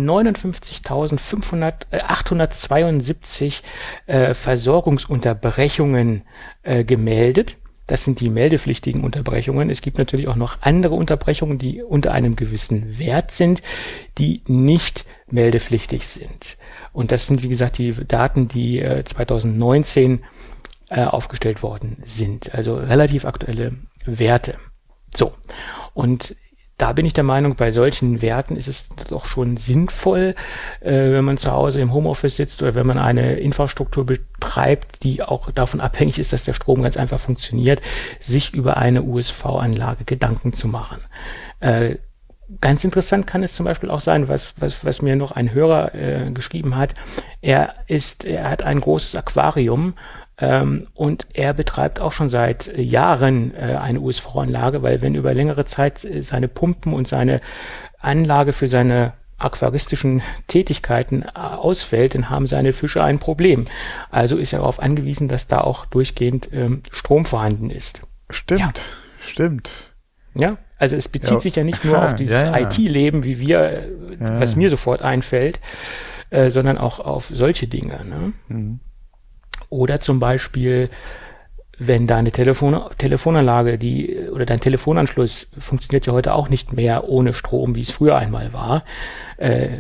hundertneunundfünfzigtausendachthundertzweiundsiebzig äh, Versorgungsunterbrechungen äh, gemeldet. Das sind die meldepflichtigen Unterbrechungen. Es gibt natürlich auch noch andere Unterbrechungen, die unter einem gewissen Wert sind, die nicht meldepflichtig sind. Und das sind, wie gesagt, die Daten, die äh, zweitausendneunzehn Äh, aufgestellt worden sind. Also relativ aktuelle Werte. So. Und da bin ich der Meinung, bei solchen Werten ist es doch schon sinnvoll, äh, wenn man zu Hause im Homeoffice sitzt oder wenn man eine Infrastruktur betreibt, die auch davon abhängig ist, dass der Strom ganz einfach funktioniert, sich über eine U S V-Anlage Gedanken zu machen. Äh, Ganz interessant kann es zum Beispiel auch sein, was, was, was mir noch ein Hörer äh, geschrieben hat. Er ist, er hat ein großes Aquarium, ähm, und er betreibt auch schon seit Jahren äh, eine U S V-Anlage, weil wenn über längere Zeit äh, seine Pumpen und seine Anlage für seine aquaristischen Tätigkeiten äh, ausfällt, dann haben seine Fische ein Problem. Also ist er darauf angewiesen, dass da auch durchgehend ähm, Strom vorhanden ist. Stimmt, ja. stimmt. Ja, also es bezieht ja. sich ja nicht nur auf dieses ja, ja. I T-Leben, wie wir, ja. was mir sofort einfällt, äh, sondern auch auf solche Dinge. Ne? Mhm. Oder zum Beispiel, wenn deine Telefon Telefonanlage, die oder dein Telefonanschluss funktioniert ja heute auch nicht mehr ohne Strom, wie es früher einmal war. Äh,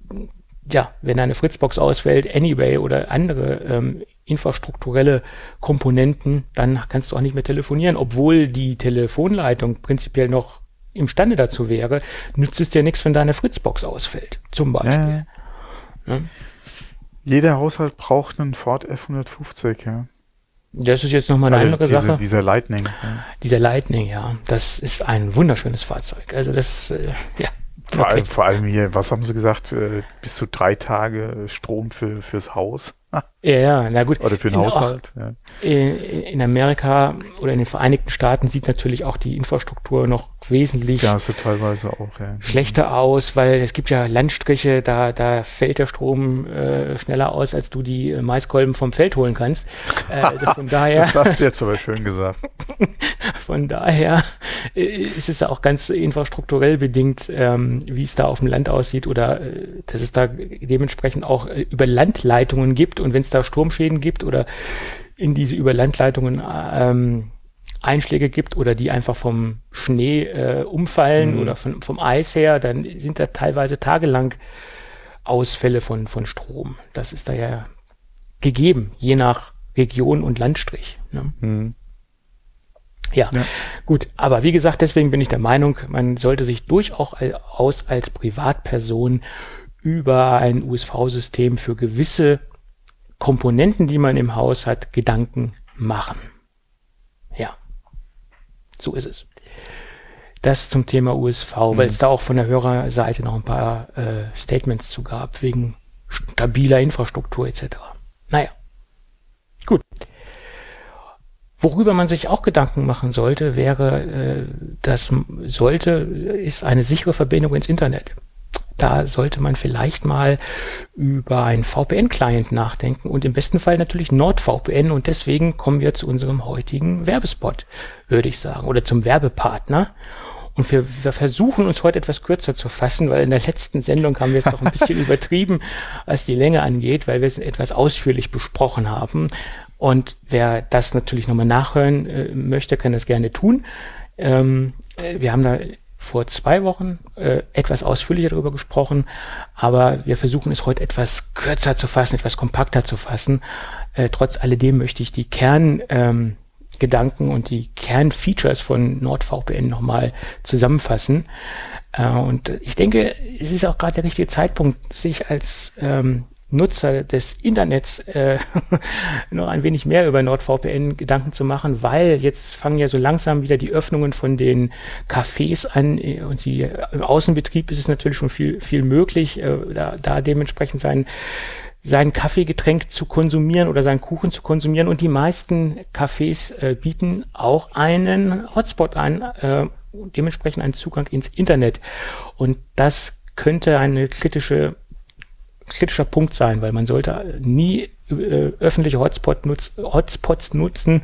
ja, wenn deine Fritzbox ausfällt, Anyway oder andere ähm, infrastrukturelle Komponenten, dann kannst du auch nicht mehr telefonieren, obwohl die Telefonleitung prinzipiell noch imstande dazu wäre, nützt es dir nichts, wenn deine Fritzbox ausfällt, zum Beispiel. Ja. Ja. Jeder Haushalt braucht einen Ford F hundertfünfzig, ja. Das ist jetzt nochmal eine also andere diese, Sache. Dieser Lightning. Ja. Dieser Lightning, ja. Das ist ein wunderschönes Fahrzeug. Also das, äh, ja. Vor, okay. allem, vor allem hier, was haben sie gesagt, äh, bis zu drei Tage Strom für fürs Haus. Ja, ja, na gut. Oder für den in, Haushalt. Ja. In, in Amerika oder in den Vereinigten Staaten sieht natürlich auch die Infrastruktur noch wesentlich ja, so teilweise auch, ja. schlechter aus, weil es gibt ja Landstriche, da da fällt der Strom äh, schneller aus, als du die Maiskolben vom Feld holen kannst. Äh, also von daher. Das hast du jetzt aber schön gesagt. Von daher äh, ist es auch ganz infrastrukturell bedingt, ähm, wie es da auf dem Land aussieht oder äh, dass es da dementsprechend auch äh, über Landleitungen gibt. Und wenn es da Stromschäden gibt oder in diese Überlandleitungen ähm, Einschläge gibt oder die einfach vom Schnee äh, umfallen mhm. oder von, vom Eis her, dann sind da teilweise tagelang Ausfälle von, von Strom. Das ist da ja gegeben, je nach Region und Landstrich. Ne? Mhm. Ja, ja, gut. Aber wie gesagt, deswegen bin ich der Meinung, man sollte sich durchaus als Privatperson über ein U S V-System für gewisse Komponenten, die man im Haus hat, Gedanken machen. Ja, so ist es. Das zum Thema U S V, mhm. weil es da auch von der Hörerseite noch ein paar äh, Statements zu gab, wegen stabiler Infrastruktur et cetera. Naja, gut. Worüber man sich auch Gedanken machen sollte, wäre, äh, das sollte, ist eine sichere Verbindung ins Internet. Da sollte man vielleicht mal über einen V P N-Client nachdenken und im besten Fall natürlich NordVPN. Und deswegen kommen wir zu unserem heutigen Werbespot, würde ich sagen, oder zum Werbepartner. Und wir, wir versuchen uns heute etwas kürzer zu fassen, weil in der letzten Sendung haben wir es doch ein bisschen übertrieben, was die Länge angeht, weil wir es etwas ausführlich besprochen haben. Und wer das natürlich nochmal nachhören äh, möchte, kann das gerne tun. Ähm, wir haben da vor zwei Wochen äh, etwas ausführlicher darüber gesprochen, aber wir versuchen es heute etwas kürzer zu fassen, etwas kompakter zu fassen. Äh, trotz alledem möchte ich die Kerngedanken ähm, und die Kernfeatures von NordVPN nochmal zusammenfassen. Äh, und ich denke, es ist auch gerade der richtige Zeitpunkt, sich als ähm, Nutzer des Internets äh, noch ein wenig mehr über NordVPN Gedanken zu machen, weil jetzt fangen ja so langsam wieder die Öffnungen von den Cafés an und sie, im Außenbetrieb ist es natürlich schon viel viel möglich, äh, da, da dementsprechend sein sein Kaffeegetränk zu konsumieren oder seinen Kuchen zu konsumieren, und die meisten Cafés äh, bieten auch einen Hotspot an, äh, dementsprechend einen Zugang ins Internet, und das könnte eine kritische kritischer Punkt sein, weil man sollte nie äh, öffentliche Hotspot nutz, Hotspots nutzen,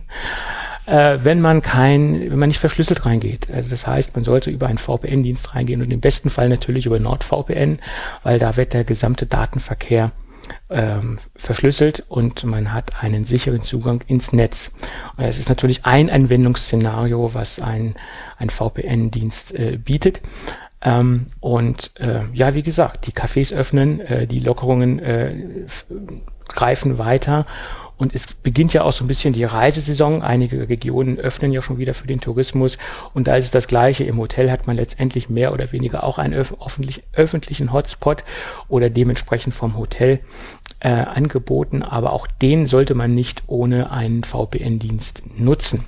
äh, wenn man kein, wenn man nicht verschlüsselt reingeht. Also das heißt, man sollte über einen V P N-Dienst reingehen und im besten Fall natürlich über NordVPN, weil da wird der gesamte Datenverkehr ähm, verschlüsselt und man hat einen sicheren Zugang ins Netz. Und das ist natürlich ein Anwendungsszenario, was ein, ein V P N-Dienst äh, bietet. Ähm, und äh, ja, wie gesagt, die Cafés öffnen, äh, die Lockerungen äh, f- greifen weiter, und es beginnt ja auch so ein bisschen die Reisesaison. Einige Regionen öffnen ja schon wieder für den Tourismus, und da ist es das Gleiche. Im Hotel hat man letztendlich mehr oder weniger auch einen öf- öffentlich, öffentlichen Hotspot oder dementsprechend vom Hotel äh, angeboten, aber auch den sollte man nicht ohne einen V P N-Dienst nutzen.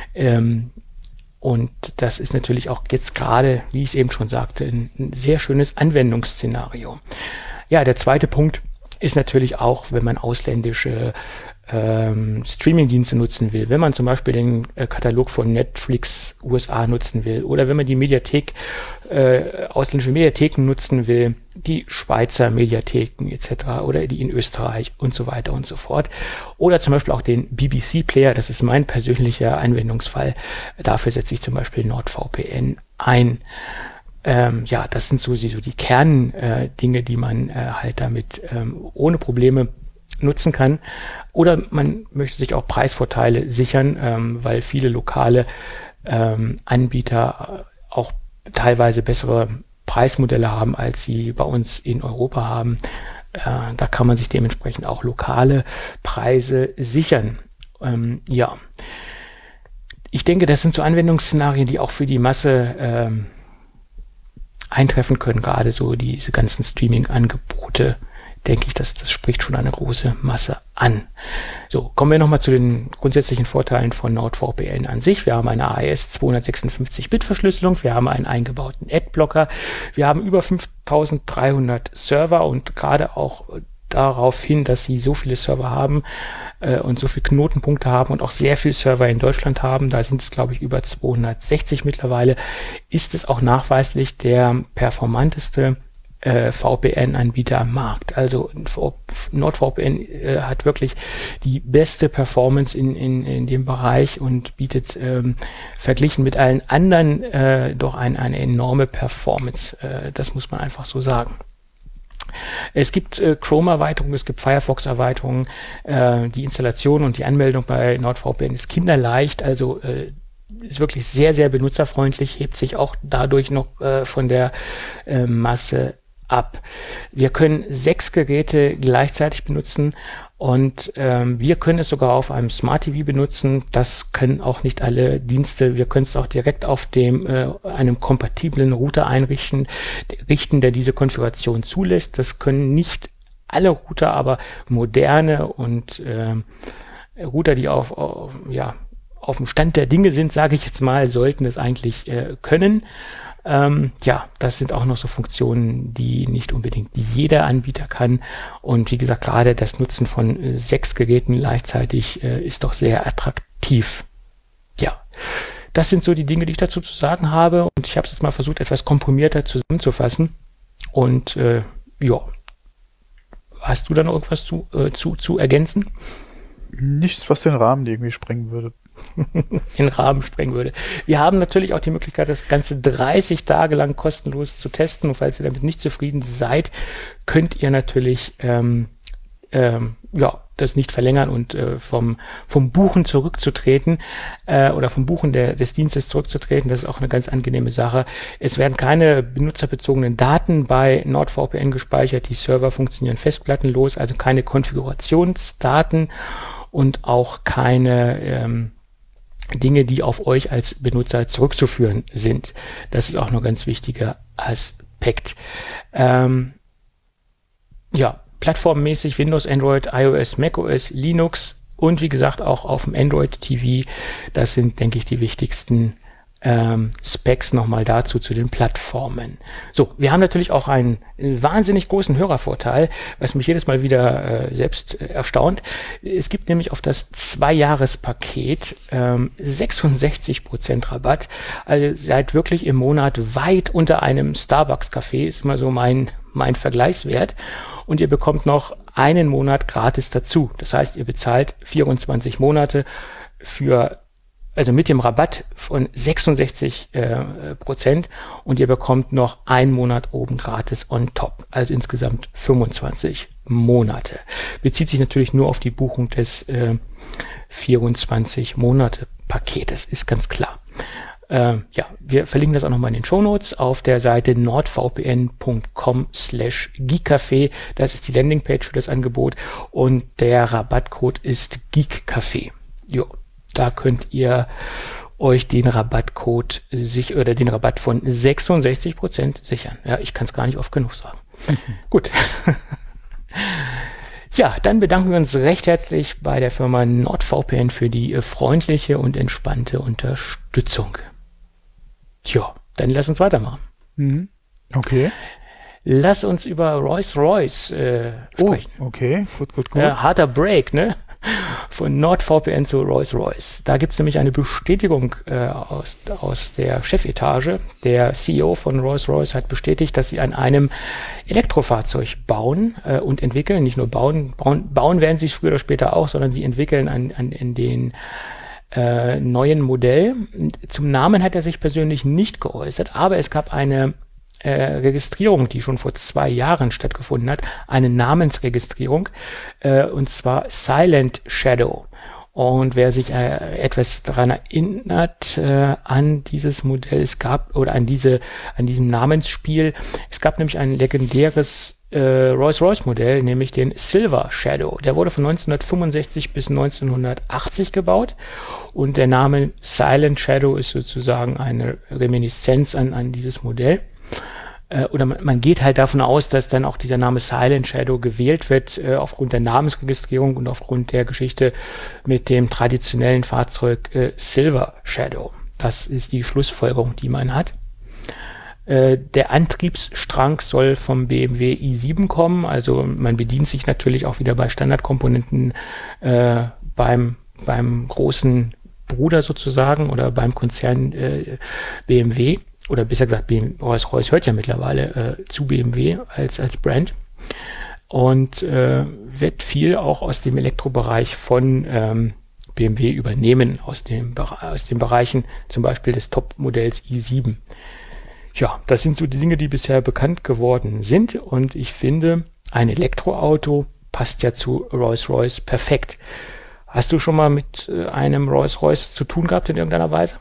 Ähm, Und das ist natürlich auch jetzt gerade, wie ich es eben schon sagte, ein, ein sehr schönes Anwendungsszenario. Ja, der zweite Punkt ist natürlich auch, wenn man ausländische ähm, Streaming-Dienste nutzen will, wenn man zum Beispiel den äh, Katalog von Netflix U S A nutzen will, oder wenn man die Mediathek, äh, ausländische Mediatheken nutzen will, die Schweizer Mediatheken et cetera oder die in Österreich und so weiter und so fort. Oder zum Beispiel auch den B B C-Player, das ist mein persönlicher Anwendungsfall. Dafür setze ich zum Beispiel NordVPN ein. Ähm, ja, das sind so, so die Kerndinge, äh, die man äh, halt damit ähm, ohne Probleme nutzen kann. Oder man möchte sich auch Preisvorteile sichern, ähm, weil viele lokale ähm, Anbieter auch teilweise bessere Preismodelle haben, als sie bei uns in Europa haben. Äh, da kann man sich dementsprechend auch lokale Preise sichern. Ähm, ja, ich denke, das sind so Anwendungsszenarien, die auch für die Masse ähm, eintreffen können. Gerade so diese ganzen Streaming-Angebote, denke ich, dass das spricht schon eine große Masse an. So, kommen wir nochmal zu den grundsätzlichen Vorteilen von NordVPN an sich. Wir haben eine A E S zweihundertsechsundfünfzig Bit Verschlüsselung, wir haben einen eingebauten Adblocker, wir haben über fünftausenddreihundert Server, und gerade auch darauf hin, dass sie so viele Server haben äh, und so viele Knotenpunkte haben und auch sehr viele Server in Deutschland haben, da sind es, glaube ich, über zweihundertsechzig mittlerweile, ist es auch nachweislich der performanteste V P N-Anbieter am Markt. Also NordVPN äh, hat wirklich die beste Performance in, in, in dem Bereich und bietet ähm, verglichen mit allen anderen äh, doch ein, eine enorme Performance. Äh, das muss man einfach so sagen. Es gibt äh, Chrome-Erweiterungen, es gibt Firefox-Erweiterungen. Äh, die Installation und die Anmeldung bei NordVPN ist kinderleicht, also äh, ist wirklich sehr, sehr benutzerfreundlich, hebt sich auch dadurch noch äh, von der äh, Masse ab. Wir können sechs Geräte gleichzeitig benutzen, und ähm, wir können es sogar auf einem Smart T V benutzen. Das können auch nicht alle Dienste. Wir können es auch direkt auf dem äh, einem kompatiblen Router einrichten, richten, der diese Konfiguration zulässt. Das können nicht alle Router, aber moderne und äh, Router, die auf, auf ja auf dem Stand der Dinge sind, sage ich jetzt mal, sollten es eigentlich äh, können. Ähm, ja, das sind auch noch so Funktionen, die nicht unbedingt jeder Anbieter kann. Und wie gesagt, gerade das Nutzen von äh, sechs Geräten gleichzeitig äh, ist doch sehr attraktiv. Ja, das sind so die Dinge, die ich dazu zu sagen habe. Und ich habe es jetzt mal versucht, etwas komprimierter zusammenzufassen. Und äh, ja, hast du da noch irgendwas zu, äh, zu, zu ergänzen? Nichts, was den Rahmen irgendwie sprengen würde. den Rahmen sprengen würde. Wir haben natürlich auch die Möglichkeit, das Ganze dreißig Tage lang kostenlos zu testen. Und falls ihr damit nicht zufrieden seid, könnt ihr natürlich ähm, ähm, ja, das nicht verlängern und äh, vom, vom Buchen zurückzutreten äh, oder vom Buchen der, des Dienstes zurückzutreten. Das ist auch eine ganz angenehme Sache. Es werden keine benutzerbezogenen Daten bei NordVPN gespeichert. Die Server funktionieren festplattenlos, also keine Konfigurationsdaten und auch keine ähm, Dinge, die auf euch als Benutzer zurückzuführen sind. Das ist auch noch ein ganz wichtiger Aspekt. Ähm, ja, plattformmäßig Windows, Android, iOS, macOS, Linux und wie gesagt auch auf dem Android T V. Das sind, denke ich, die wichtigsten ähm, Specs nochmal dazu zu den Plattformen. So, wir haben natürlich auch einen wahnsinnig großen Hörervorteil, was mich jedes Mal wieder äh, selbst äh, erstaunt. Es gibt nämlich auf das Zwei-Jahres-Paket ähm, sechsundsechzig Prozent Rabatt. Also seid wirklich im Monat weit unter einem Starbucks-Café, ist immer so mein, mein Vergleichswert. Und ihr bekommt noch einen Monat gratis dazu. Das heißt, ihr bezahlt vierundzwanzig Monate für, also mit dem Rabatt von sechsundsechzig Prozent und ihr bekommt noch einen Monat oben gratis on top. Also insgesamt fünfundzwanzig Monate. Bezieht sich natürlich nur auf die Buchung des äh, vierundzwanzig Monate Paketes, ist ganz klar. Äh, ja, wir verlinken das auch nochmal in den Shownotes auf der Seite nordvpn.com slash geekcafé. Das ist die Landingpage für das Angebot und der Rabattcode ist geekcafé. Jo, da könnt ihr euch den Rabattcode sich oder den Rabatt von sechsundsechzig Prozent sichern. Ja, ich kann es gar nicht oft genug sagen. Mhm. Gut. Ja, dann bedanken wir uns recht herzlich bei der Firma NordVPN für die freundliche und entspannte Unterstützung. Tja, dann lass uns weitermachen. Mhm. Okay. Lass uns über Rolls-Royce äh, sprechen. Oh, okay, gut, gut, gut. Äh, harter Break, ne? Von NordVPN zu Rolls-Royce. Da gibt es nämlich eine Bestätigung äh, aus, aus der Chefetage. Der C E O von Rolls-Royce hat bestätigt, dass sie an einem Elektrofahrzeug bauen äh, und entwickeln. Nicht nur bauen, bauen, bauen werden sie es früher oder später auch, sondern sie entwickeln an, an in den äh, neuen Modell. Zum Namen hat er sich persönlich nicht geäußert, aber es gab eine Äh, Registrierung, die schon vor zwei Jahren stattgefunden hat, eine Namensregistrierung, äh, und zwar Silent Shadow. Und wer sich äh, etwas daran erinnert äh, an dieses Modell, es gab, oder an diese, an diesem Namensspiel, es gab nämlich ein legendäres äh, Rolls-Royce-Modell, nämlich den Silver Shadow. Der wurde von neunzehnhundertfünfundsechzig bis neunzehnhundertachtzig gebaut und der Name Silent Shadow ist sozusagen eine Reminiszenz an, an dieses Modell. Oder man, man geht halt davon aus, dass dann auch dieser Name Silent Shadow gewählt wird, äh, aufgrund der Namensregistrierung und aufgrund der Geschichte mit dem traditionellen Fahrzeug äh, Silver Shadow. Das ist die Schlussfolgerung, die man hat. Äh, der Antriebsstrang soll vom B M W i sieben kommen, also man bedient sich natürlich auch wieder bei Standardkomponenten äh, beim, beim großen Bruder sozusagen oder beim Konzern äh, B M W. Oder besser gesagt, Rolls-Royce hört ja mittlerweile äh, zu B M W als, als Brand und äh, wird viel auch aus dem Elektrobereich von ähm, B M W übernehmen, aus, dem, aus den Bereichen zum Beispiel des Top-Modells i sieben. Ja, das sind so die Dinge, die bisher bekannt geworden sind und ich finde, ein Elektroauto passt ja zu Rolls-Royce perfekt. Hast du schon mal mit äh, einem Rolls-Royce zu tun gehabt in irgendeiner Weise?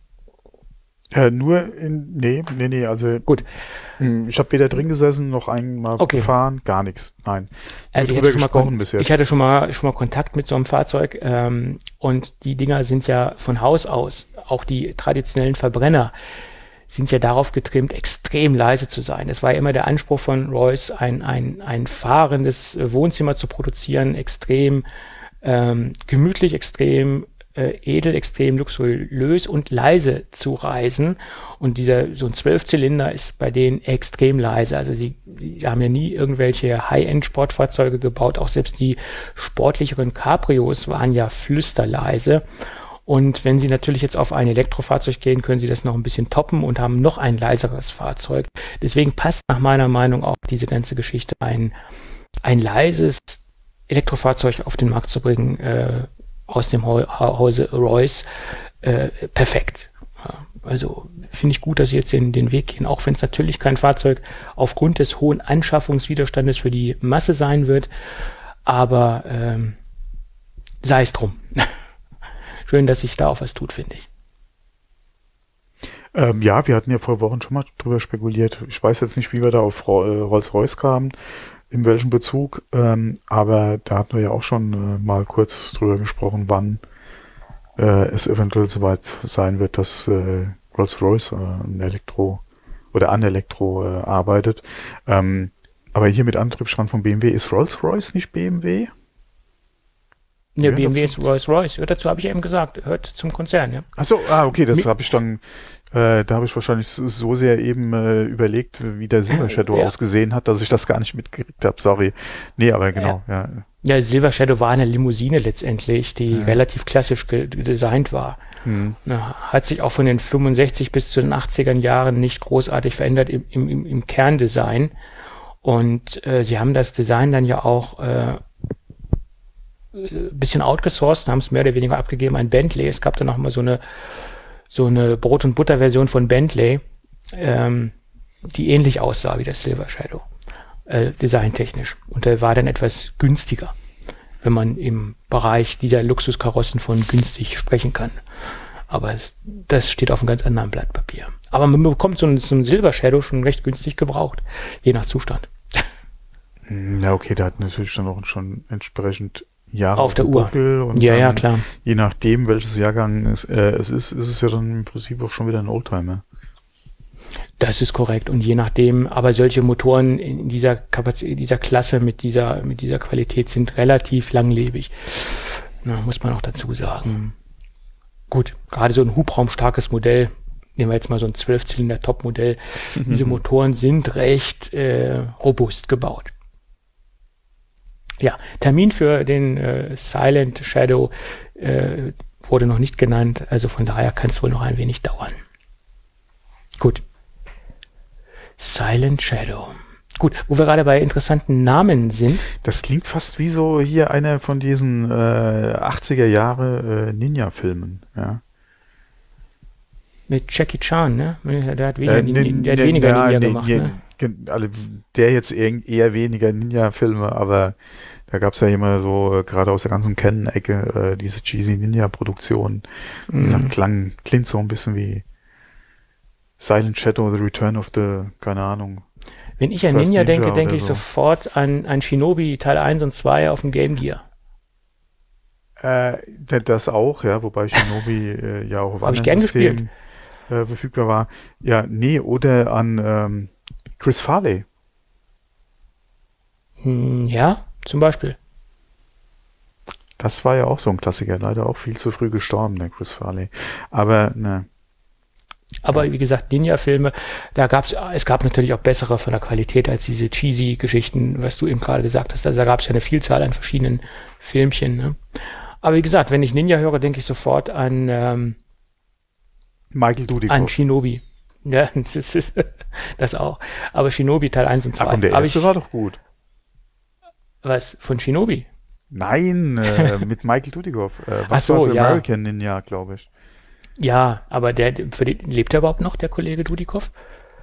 Ja, nur in, nee, nee, nee, also gut. Ich habe weder drin gesessen, noch einmal okay. gefahren, gar nichts, nein. Also ich hatte, schon mal, bis jetzt. ich hatte schon mal schon mal Kontakt mit so einem Fahrzeug ähm, und die Dinger sind ja von Haus aus, auch die traditionellen Verbrenner, sind ja darauf getrimmt, extrem leise zu sein. Es war ja immer der Anspruch von Royce, ein, ein, ein fahrendes Wohnzimmer zu produzieren, extrem ähm, gemütlich, extrem Äh, edel, extrem luxuriös und leise zu reisen. Und dieser, so ein Zwölfzylinder ist bei denen extrem leise. Also sie, sie haben ja nie irgendwelche High-End-Sportfahrzeuge gebaut. Auch selbst die sportlicheren Cabrios waren ja flüsterleise. Und wenn sie natürlich jetzt auf ein Elektrofahrzeug gehen, können sie das noch ein bisschen toppen und haben noch ein leiseres Fahrzeug. Deswegen passt nach meiner Meinung auch diese ganze Geschichte, ein, ein leises Elektrofahrzeug auf den Markt zu bringen, äh, aus dem Hause Royce äh, perfekt. Ja, also finde ich gut, dass sie jetzt den, den Weg gehen, auch wenn es natürlich kein Fahrzeug aufgrund des hohen Anschaffungswiderstandes für die Masse sein wird, aber ähm, sei es drum. Schön, dass sich da auch was tut, finde ich. Ähm, ja, wir hatten ja vor Wochen schon mal drüber spekuliert. Ich weiß jetzt nicht, wie wir da auf Rolls-Royce kamen, in welchem Bezug, ähm, aber da hatten wir ja auch schon äh, mal kurz drüber gesprochen, wann äh, es eventuell soweit sein wird, dass äh, Rolls-Royce äh, ein Elektro oder an Elektro äh, arbeitet. Ähm, aber hier mit Antriebsstrang von B M W, ist Rolls-Royce nicht B M W? Ja, ja, B M W ist Rolls-Royce. Ja, dazu habe ich eben gesagt, hört zum Konzern, ja. Achso, ah, okay, das habe ich dann, äh, da habe ich wahrscheinlich so sehr eben äh, überlegt, wie der Silver Shadow ja. ausgesehen hat, dass ich das gar nicht mitgekriegt habe, sorry. Nee, aber genau, ja. Ja, ja Silver Shadow war eine Limousine letztendlich, die ja. relativ klassisch gedesignt war. Hm. Ja, hat sich auch von den fünfundsechzig bis zu den achtziger Jahren nicht großartig verändert im, im, im Kerndesign. Und äh, sie haben das Design dann ja auch äh, ein bisschen outgesourced, haben es mehr oder weniger abgegeben an Bentley. Es gab dann noch mal so eine so eine Brot- und Butter-Version von Bentley, ähm, die ähnlich aussah wie das Silver Shadow, äh, designtechnisch. Und der war dann etwas günstiger, wenn man im Bereich dieser Luxuskarossen von günstig sprechen kann. Aber es, das steht auf einem ganz anderen Blatt Papier. Aber man bekommt so ein, so ein Silver Shadow schon recht günstig gebraucht, je nach Zustand. Na okay, da hat natürlich dann auch schon entsprechend Jahre auf der Uhr. Und ja, ja, klar. Je nachdem, welches Jahrgang es, äh, es ist, ist es ja dann im Prinzip auch schon wieder ein Oldtimer. Das ist korrekt. Und je nachdem, aber solche Motoren in dieser Kapazität, dieser Klasse mit dieser, mit dieser Qualität sind relativ langlebig. Na, muss man auch dazu sagen. Gut, gerade so ein hubraumstarkes Modell, nehmen wir jetzt mal so ein zwölf-Zylinder-Top-Modell, diese Motoren sind recht äh, robust gebaut. Ja, Termin für den äh, Silent Shadow äh, wurde noch nicht genannt, also von daher kann es wohl noch ein wenig dauern. Gut. Silent Shadow. Gut, wo wir gerade bei interessanten Namen sind. Das klingt fast wie so hier einer von diesen äh, achtziger Jahre äh, Ninja-Filmen, ja. Mit Jackie Chan, ne? Der hat weniger, äh, nin, der hat nin, weniger ja, Ninja nin, gemacht, nin, ne? Also der jetzt eher weniger Ninja-Filme, aber da gab es ja immer so, äh, gerade aus der ganzen Canon-Ecke, äh, diese cheesy Ninja-Produktion. Mhm. Wie gesagt, klang, klingt so ein bisschen wie Silent Shadow, The Return of the, keine Ahnung. Wenn ich an Ninja, Ninja denke, denke ich so. sofort an, an Shinobi Teil eins und zwei auf dem Game Gear. Äh, das auch, ja, wobei Shinobi äh, ja auch auf Hab anderen Systemen äh, verfügbar war. Ja, nee, oder an ähm, Chris Farley. Hm, ja, zum Beispiel. Das war ja auch so ein Klassiker, leider auch viel zu früh gestorben, der Chris Farley. Aber, ne. Aber wie gesagt, Ninja-Filme, da gab's, es gab natürlich auch bessere von der Qualität als diese cheesy Geschichten, was du eben gerade gesagt hast. Also da gab es ja eine Vielzahl an verschiedenen Filmchen. Ne? Aber wie gesagt, wenn ich Ninja höre, denke ich sofort an ähm, Michael Dudikoff. An Shinobi. Ja, das ist das auch. Aber Shinobi Teil eins und zwei. Ach, und der erste ich, war doch gut. Was? Von Shinobi? Nein, äh, mit Michael Dudikoff. Äh, was so, war ja. American Ninja, glaube ich. Ja, aber der, für den, lebt er überhaupt noch, der Kollege Dudikoff?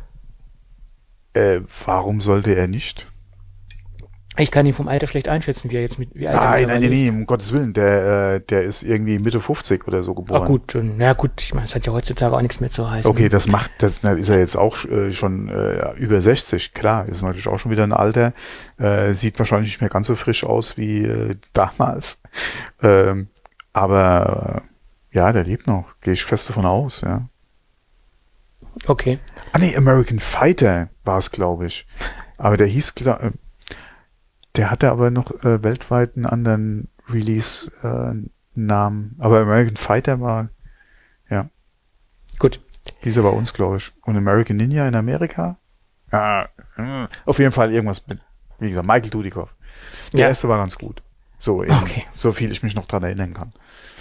Äh, warum sollte er nicht? Ich kann ihn vom Alter schlecht einschätzen, wie er jetzt mit wie alt Nein, nein, nein, nee, um Gottes Willen, der, äh, der ist irgendwie Mitte fünfzig oder so geboren. Ach gut, na gut, ich meine, es hat ja heutzutage auch nichts mehr zu heißen. Okay, das macht, das na, ist er jetzt auch äh, schon äh, über sechzig, klar, ist natürlich auch schon wieder ein Alter, äh, sieht wahrscheinlich nicht mehr ganz so frisch aus wie äh, damals, ähm, aber äh, ja, der lebt noch, gehe ich fest davon aus, ja. Okay. Ah nee, American Fighter war es, glaube ich, aber der hieß, klar, äh, der hatte aber noch äh, weltweit einen anderen Release-Namen. Äh, aber American Fighter war, ja. Gut. Hieß er bei uns, glaube ich. Und American Ninja in Amerika? Ja, auf jeden Fall irgendwas mit, wie gesagt, Michael Dudikoff. Der ja. erste war ganz gut. So, eben, okay. So viel ich mich noch dran erinnern kann.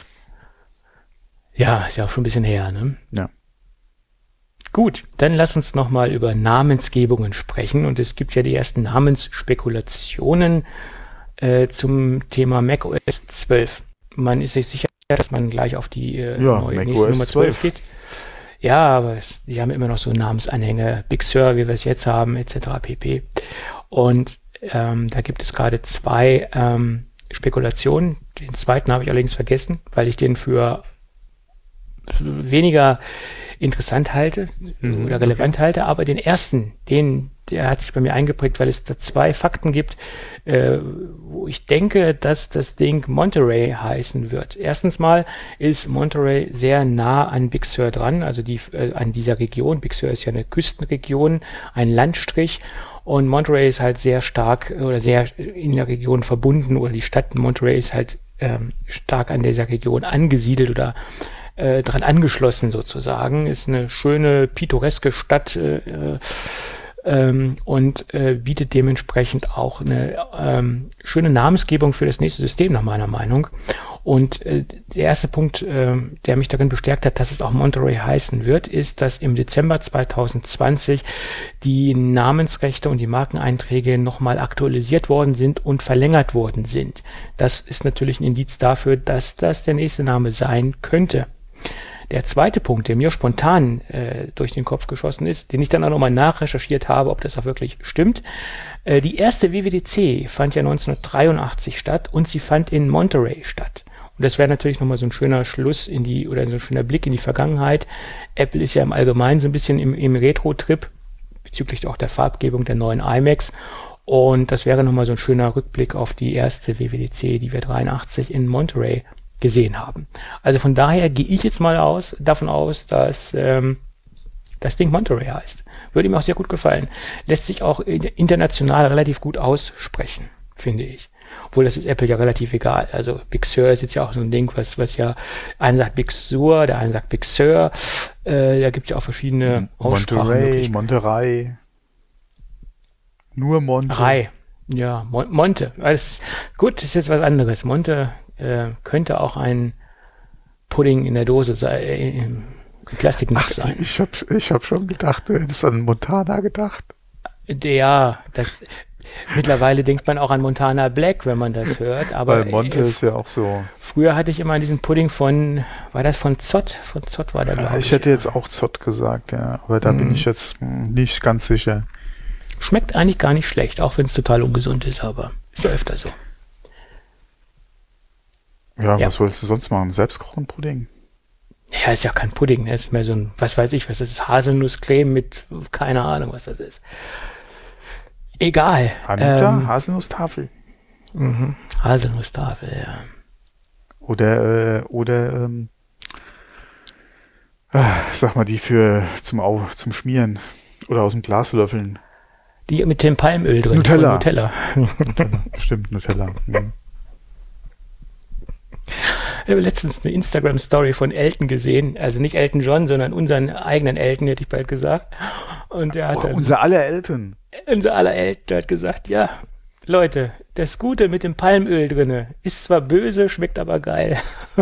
Ja, ist ja auch schon ein bisschen her, ne? Ja. Gut, dann lass uns nochmal über Namensgebungen sprechen. Und es gibt ja die ersten Namensspekulationen äh, zum Thema macOS zwölf. man ist sich sicher, dass man gleich auf die äh, Ja, neue, Mac nächste O S Nummer zwölf geht. Ja, aber es, sie haben immer noch so Namensanhänge, Big Sur, wie wir es jetzt haben, et cetera pp. Und ähm, da gibt es gerade zwei ähm, Spekulationen. Den zweiten habe ich allerdings vergessen, weil ich den für weniger interessant halte mhm, oder relevant okay. halte. Aber den ersten, den, der hat sich bei mir eingeprägt, weil es da zwei Fakten gibt, äh, wo ich denke, dass das Ding Monterey heißen wird. Erstens mal ist Monterey sehr nah an Big Sur dran, also die, äh, an dieser Region. Big Sur ist ja eine Küstenregion, ein Landstrich. Und Monterey ist halt sehr stark oder sehr in der Region verbunden, oder die Stadt Monterey ist halt ähm, stark an dieser Region angesiedelt oder äh, dran angeschlossen sozusagen. Ist eine schöne, pittoreske Stadt äh, ähm, und äh, bietet dementsprechend auch eine ähm, schöne Namensgebung für das nächste System nach meiner Meinung. Und äh, der erste Punkt, äh, der mich darin bestärkt hat, dass es auch Monterey heißen wird, ist, dass im Dezember zwanzig zwanzig die Namensrechte und die Markeneinträge nochmal aktualisiert worden sind und verlängert worden sind. Das ist natürlich ein Indiz dafür, dass das der nächste Name sein könnte. Der zweite Punkt, der mir spontan äh, durch den Kopf geschossen ist, den ich dann auch nochmal nachrecherchiert habe, ob das auch wirklich stimmt. Äh, die erste W W D C fand ja neunzehnhundertdreiundachtzig statt und sie fand in Monterey statt. Und das wäre natürlich nochmal so ein schöner Schluss in die, oder so ein schöner Blick in die Vergangenheit. Apple ist ja im Allgemeinen so ein bisschen im, im Retro-Trip, bezüglich auch der Farbgebung der neuen iMacs. Und das wäre nochmal so ein schöner Rückblick auf die erste W W D C, die wir dreiundachtzig in Monterey gesehen haben. Also von daher gehe ich jetzt mal aus, davon aus, dass ähm, das Ding Monterey heißt. Würde mir auch sehr gut gefallen. Lässt sich auch international relativ gut aussprechen, finde ich. Obwohl, das ist Apple ja relativ egal. Also Big Sur ist jetzt ja auch so ein Ding, was was ja, einer sagt Big Sur, der eine sagt Big Sur. Äh, da gibt es ja auch verschiedene Aussprachen. Monterey, Monterey. Nur Monte. Rei. Ja, Mon- Monte. Also, gut, ist jetzt was anderes. Monte äh, könnte auch ein Pudding in der Dose sein, äh, im Plastiknapf sein. Ich habe ich hab schon gedacht, du hättest an Montana gedacht. Ja, das... Mittlerweile denkt man auch an Montana Black, wenn man das hört. Aber weil Monte äh, ist ja auch so. Früher hatte ich immer diesen Pudding von, war das von Zott? Von Zott war der, glaube ja, ich. Ich hätte jetzt auch Zott gesagt, ja. Aber da hm. bin ich jetzt nicht ganz sicher. Schmeckt eigentlich gar nicht schlecht, auch wenn es total ungesund ist, aber ist ja öfter so. Ja, ja, was wolltest du sonst machen? Selbstkochen Pudding? Ja, ist ja kein Pudding, ne? Ist mehr so ein, was weiß ich, was das ist, Haselnusscreme mit, keine Ahnung, was das ist. Egal. Anita, ähm, Haselnusstafel. Mhm. Haselnusstafel, ja. Oder, äh, oder, ähm, äh, sag mal, die für zum, Au, zum Schmieren oder aus dem Glas löffeln. Die mit dem Palmöl drin. Nutella. Nutella. Nutella. Stimmt, Nutella. Mhm. Ich habe letztens eine Instagram-Story von Elton gesehen, also nicht Elton John, sondern unseren eigenen Elton, hätte ich bald gesagt. Und der hat oh, dann, unser aller Elton. Unser aller Elton hat gesagt, ja, Leute, das Gute mit dem Palmöl drinne ist zwar böse, schmeckt aber geil.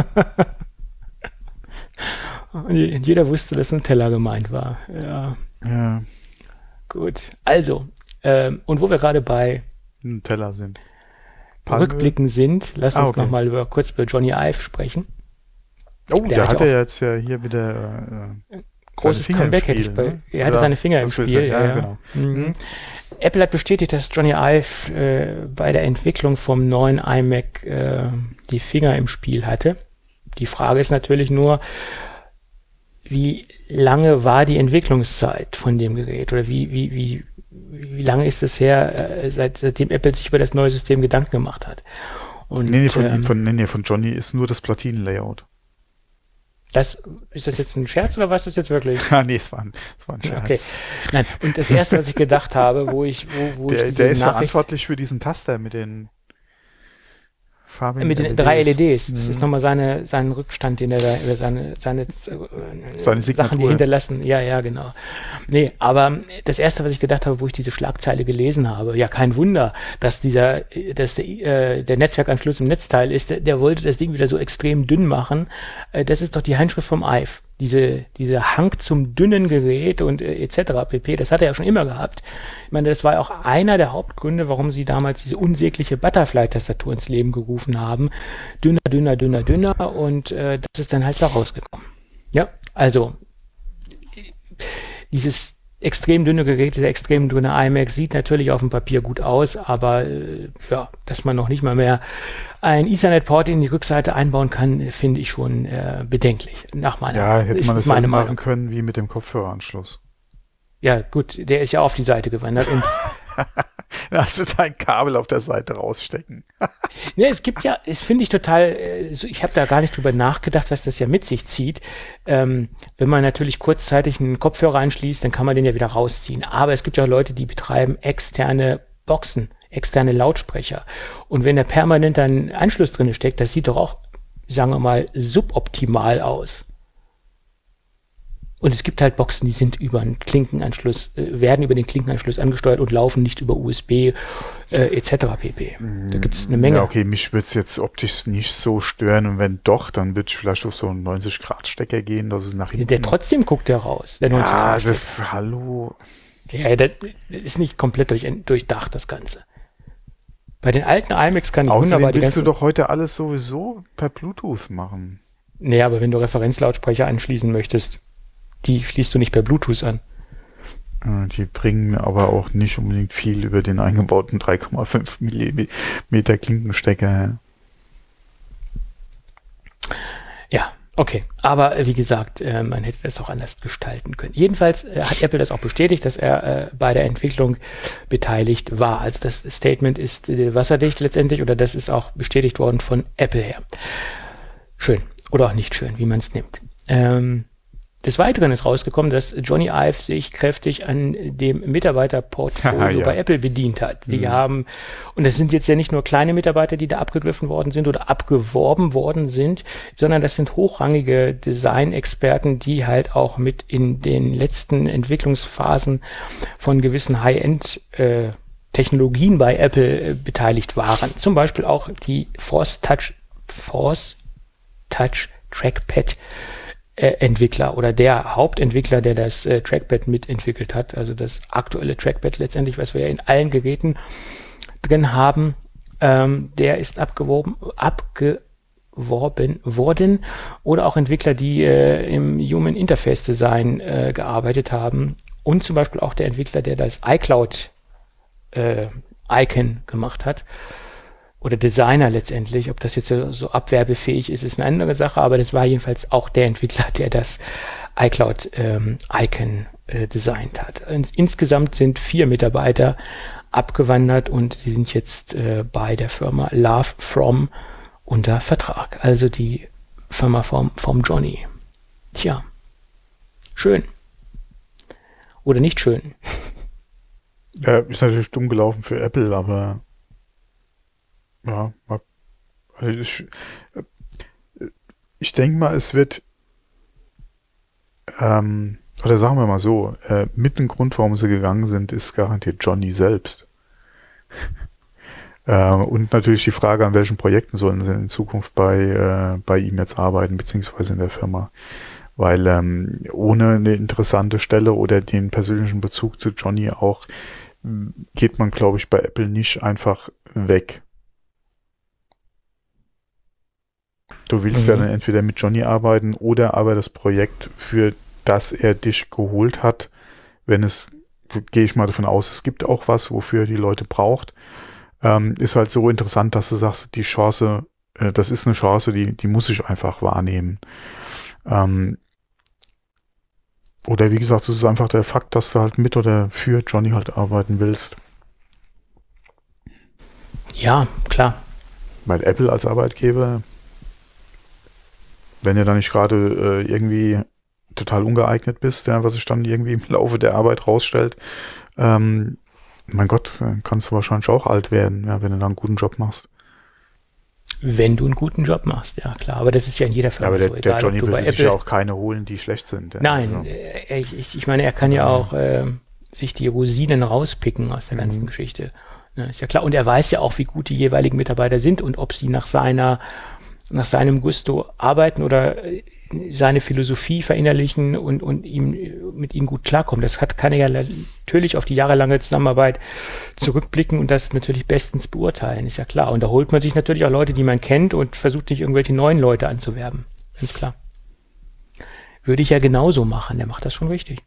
Und jeder wusste, dass Nutella gemeint war. Ja. Ja. Gut. Also, ähm, und wo wir gerade bei Nutella sind. Palmöl? Rückblicken sind, lass uns ah, okay. nochmal über, kurz über Johnny Ive sprechen. Oh, der, der hat ja jetzt ja hier wieder äh, großes Comeback hätte ich bei. Ne? Er hatte ja, seine Finger im Spiel. Ja, ja. Genau. Mhm. Mhm. Apple hat bestätigt, dass Johnny Ive äh, bei der Entwicklung vom neuen iMac äh, die Finger im Spiel hatte. Die Frage ist natürlich nur, wie lange war die Entwicklungszeit von dem Gerät oder wie, wie, wie, wie lange ist es her, äh, seit, seitdem Apple sich über das neue System Gedanken gemacht hat? Und, nee, nee, von, ähm, von, nee, nee, von Johnny ist nur das Platinenlayout. Das, ist das jetzt ein Scherz oder was ist das jetzt wirklich? Ah, nee, es war ein, es war ein Scherz. Okay. Nein, und das erste, was ich gedacht habe, wo ich, wo, wo der, ich der ist Nachricht verantwortlich für diesen Taster mit den farbigen mit den L E Ds. drei L E Ds. Das mhm. ist nochmal seine, seinen Rückstand, den er da, oder seine, seine, äh, seine Sachen, die hinterlassen. Ja, ja, genau. Nee, aber das erste, was ich gedacht habe, wo ich diese Schlagzeile gelesen habe, ja, kein Wunder, dass dieser, dass der, äh, der Netzwerkanschluss im Netzteil ist, der, der wollte das Ding wieder so extrem dünn machen. Äh, das ist doch die Handschrift vom Ive. diese, diese Hang zum dünnen Gerät und äh, et cetera pp., das hat er ja schon immer gehabt. Ich meine, das war ja auch einer der Hauptgründe, warum sie damals diese unsägliche Butterfly-Tastatur ins Leben gerufen haben. Dünner, dünner, dünner, dünner und äh, das ist dann halt da rausgekommen. Ja, also dieses extrem dünne Gerät, dieser extrem dünne iMac sieht natürlich auf dem Papier gut aus, aber äh, ja, dass man noch nicht mal mehr ein Ethernet-Port in die Rückseite einbauen kann, finde ich schon äh, bedenklich. Nach meiner Ja, hätte ist, man ist das meine machen Meinung. können wie mit dem Kopfhöreranschluss. Ja, gut, der ist ja auf die Seite gewandert und Da hast du dein Kabel auf der Seite rausstecken. ne, es gibt ja, es finde ich total, äh, so, ich habe da gar nicht drüber nachgedacht, was das ja mit sich zieht. Ähm, wenn man natürlich kurzzeitig einen Kopfhörer einschließt, dann kann man den ja wieder rausziehen. Aber es gibt ja auch Leute, die betreiben externe Boxen, externe Lautsprecher. Und wenn da permanent ein Anschluss drin steckt, das sieht doch auch, sagen wir mal, suboptimal aus. Und es gibt halt Boxen, die sind über einen Klinkenanschluss, äh, werden über den Klinkenanschluss angesteuert und laufen nicht über U S B äh, et cetera pp. Da gibt es eine Menge. Ja, okay, mich würde es jetzt optisch nicht so stören und wenn doch, dann würde ich vielleicht auf so einen neunzig Grad Stecker gehen, dass es nach hinten... Der trotzdem guckt der raus, der neunzig Ja, Grad Stecker. das, hallo... Ja, das ist nicht komplett durch, durchdacht, das Ganze. Bei den alten iMacs kann ich Außerdem wunderbar die willst ganzen... du doch heute alles sowieso per Bluetooth machen. Nee, aber wenn du Referenzlautsprecher anschließen möchtest, die schließt du nicht per Bluetooth an. Die bringen aber auch nicht unbedingt viel über den eingebauten drei Komma fünf Millimeter Klinkenstecker. Ja, okay. Aber äh, wie gesagt, äh, man hätte das auch anders gestalten können. Jedenfalls äh, hat Apple das auch bestätigt, dass er äh, bei der Entwicklung beteiligt war. Also das Statement ist äh, wasserdicht letztendlich oder das ist auch bestätigt worden von Apple her. Schön. Oder auch nicht schön, wie man es nimmt. Ähm, Des Weiteren ist rausgekommen, dass Johnny Ive sich kräftig an dem Mitarbeiterportfolio ja. bei Apple bedient hat. Die mhm. haben, und das sind jetzt ja nicht nur kleine Mitarbeiter, die da abgegriffen worden sind oder abgeworben worden sind, sondern das sind hochrangige Design-Experten, die halt auch mit in den letzten Entwicklungsphasen von gewissen High-End äh, Technologien bei Apple äh, beteiligt waren. Zum Beispiel auch die Force Touch, Force Touch Trackpad Entwickler oder der Hauptentwickler, der das äh, Trackpad mitentwickelt hat, also das aktuelle Trackpad letztendlich, was wir ja in allen Geräten drin haben, ähm, der ist abgeworben, abgeworben worden oder auch Entwickler, die äh, im Human Interface Design äh, gearbeitet haben und zum Beispiel auch der Entwickler, der das iCloud äh, Icon gemacht hat. Oder Designer letztendlich, ob das jetzt so, so abwerbefähig ist, ist eine andere Sache, aber das war jedenfalls auch der Entwickler, der das iCloud ähm, Icon äh, designt hat. Und insgesamt sind vier Mitarbeiter abgewandert und sie sind jetzt äh, bei der Firma Love From unter Vertrag. Also die Firma vom, vom Johnny. Tja, schön. Oder nicht schön. Ja, ist natürlich dumm gelaufen für Apple, aber ja, also ich, ich denke mal, es wird, ähm, oder sagen wir mal so, äh, mit dem Grund, warum sie gegangen sind, ist garantiert Johnny selbst. äh, und natürlich die Frage, an welchen Projekten sollen sie in Zukunft bei, äh, bei ihm jetzt arbeiten, beziehungsweise in der Firma. Weil ähm, ohne eine interessante Stelle oder den persönlichen Bezug zu Johnny auch, geht man, glaube ich, bei Apple nicht einfach weg. Du willst mhm. ja dann entweder mit Johnny arbeiten oder aber das Projekt, für das er dich geholt hat, wenn es, gehe ich mal davon aus, es gibt auch was, wofür er die Leute braucht, ähm, ist halt so interessant, dass du sagst, die Chance, äh, das ist eine Chance, die, die muss ich einfach wahrnehmen. Ähm, oder wie gesagt, es ist einfach der Fakt, dass du halt mit oder für Johnny halt arbeiten willst. Ja, klar. Weil Apple als Arbeitgeber, wenn du da nicht gerade äh, irgendwie total ungeeignet bist, ja, was sich dann irgendwie im Laufe der Arbeit rausstellt, ähm, mein Gott, kannst du wahrscheinlich auch alt werden, ja, wenn du da einen guten Job machst. Wenn du einen guten Job machst, ja klar, aber das ist ja in jeder Firma aber der, so. Der egal, Johnny ob du will bei sich Apple, ja auch keine holen, die schlecht sind. Ja. Nein, also. äh, ich, ich meine, er kann ja auch äh, sich die Rosinen rauspicken aus der ganzen mhm. Geschichte. Ja, ist ja klar. Und er weiß ja auch, wie gut die jeweiligen Mitarbeiter sind und ob sie nach seiner nach seinem Gusto arbeiten oder seine Philosophie verinnerlichen und, und ihm, mit ihm gut klarkommen. Das hat, kann er ja natürlich auf die jahrelange Zusammenarbeit zurückblicken und das natürlich bestens beurteilen, ist ja klar. Und da holt man sich natürlich auch Leute, die man kennt und versucht nicht irgendwelche neuen Leute anzuwerben. Ganz klar. Würde ich ja genauso machen, der macht das schon richtig.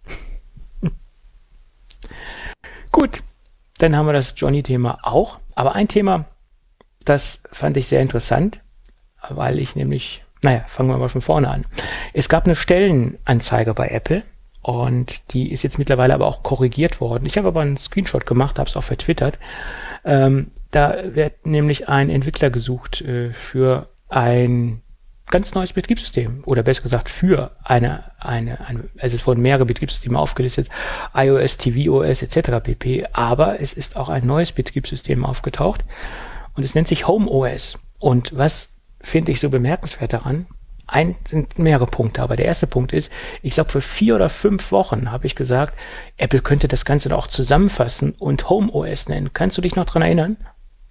Gut, dann haben wir das Johnny-Thema auch. Aber ein Thema, das fand ich sehr interessant, weil ich nämlich, naja, fangen wir mal von vorne an. Es gab eine Stellenanzeige bei Apple und die ist jetzt mittlerweile aber auch korrigiert worden. Ich habe aber einen Screenshot gemacht, habe es auch vertwittert. Ähm, da wird nämlich ein Entwickler gesucht äh, für ein ganz neues Betriebssystem oder besser gesagt für eine, eine, eine also es wurden mehrere Betriebssysteme aufgelistet, iOS, tvOS et cetera pp. Aber es ist auch ein neues Betriebssystem aufgetaucht und es nennt sich HomeOS. Und was finde ich so bemerkenswert daran? Ein sind mehrere Punkte, aber der erste Punkt ist, ich glaube für vier oder fünf Wochen habe ich gesagt, Apple könnte das Ganze doch auch zusammenfassen und HomeOS nennen. Kannst du dich noch dran erinnern?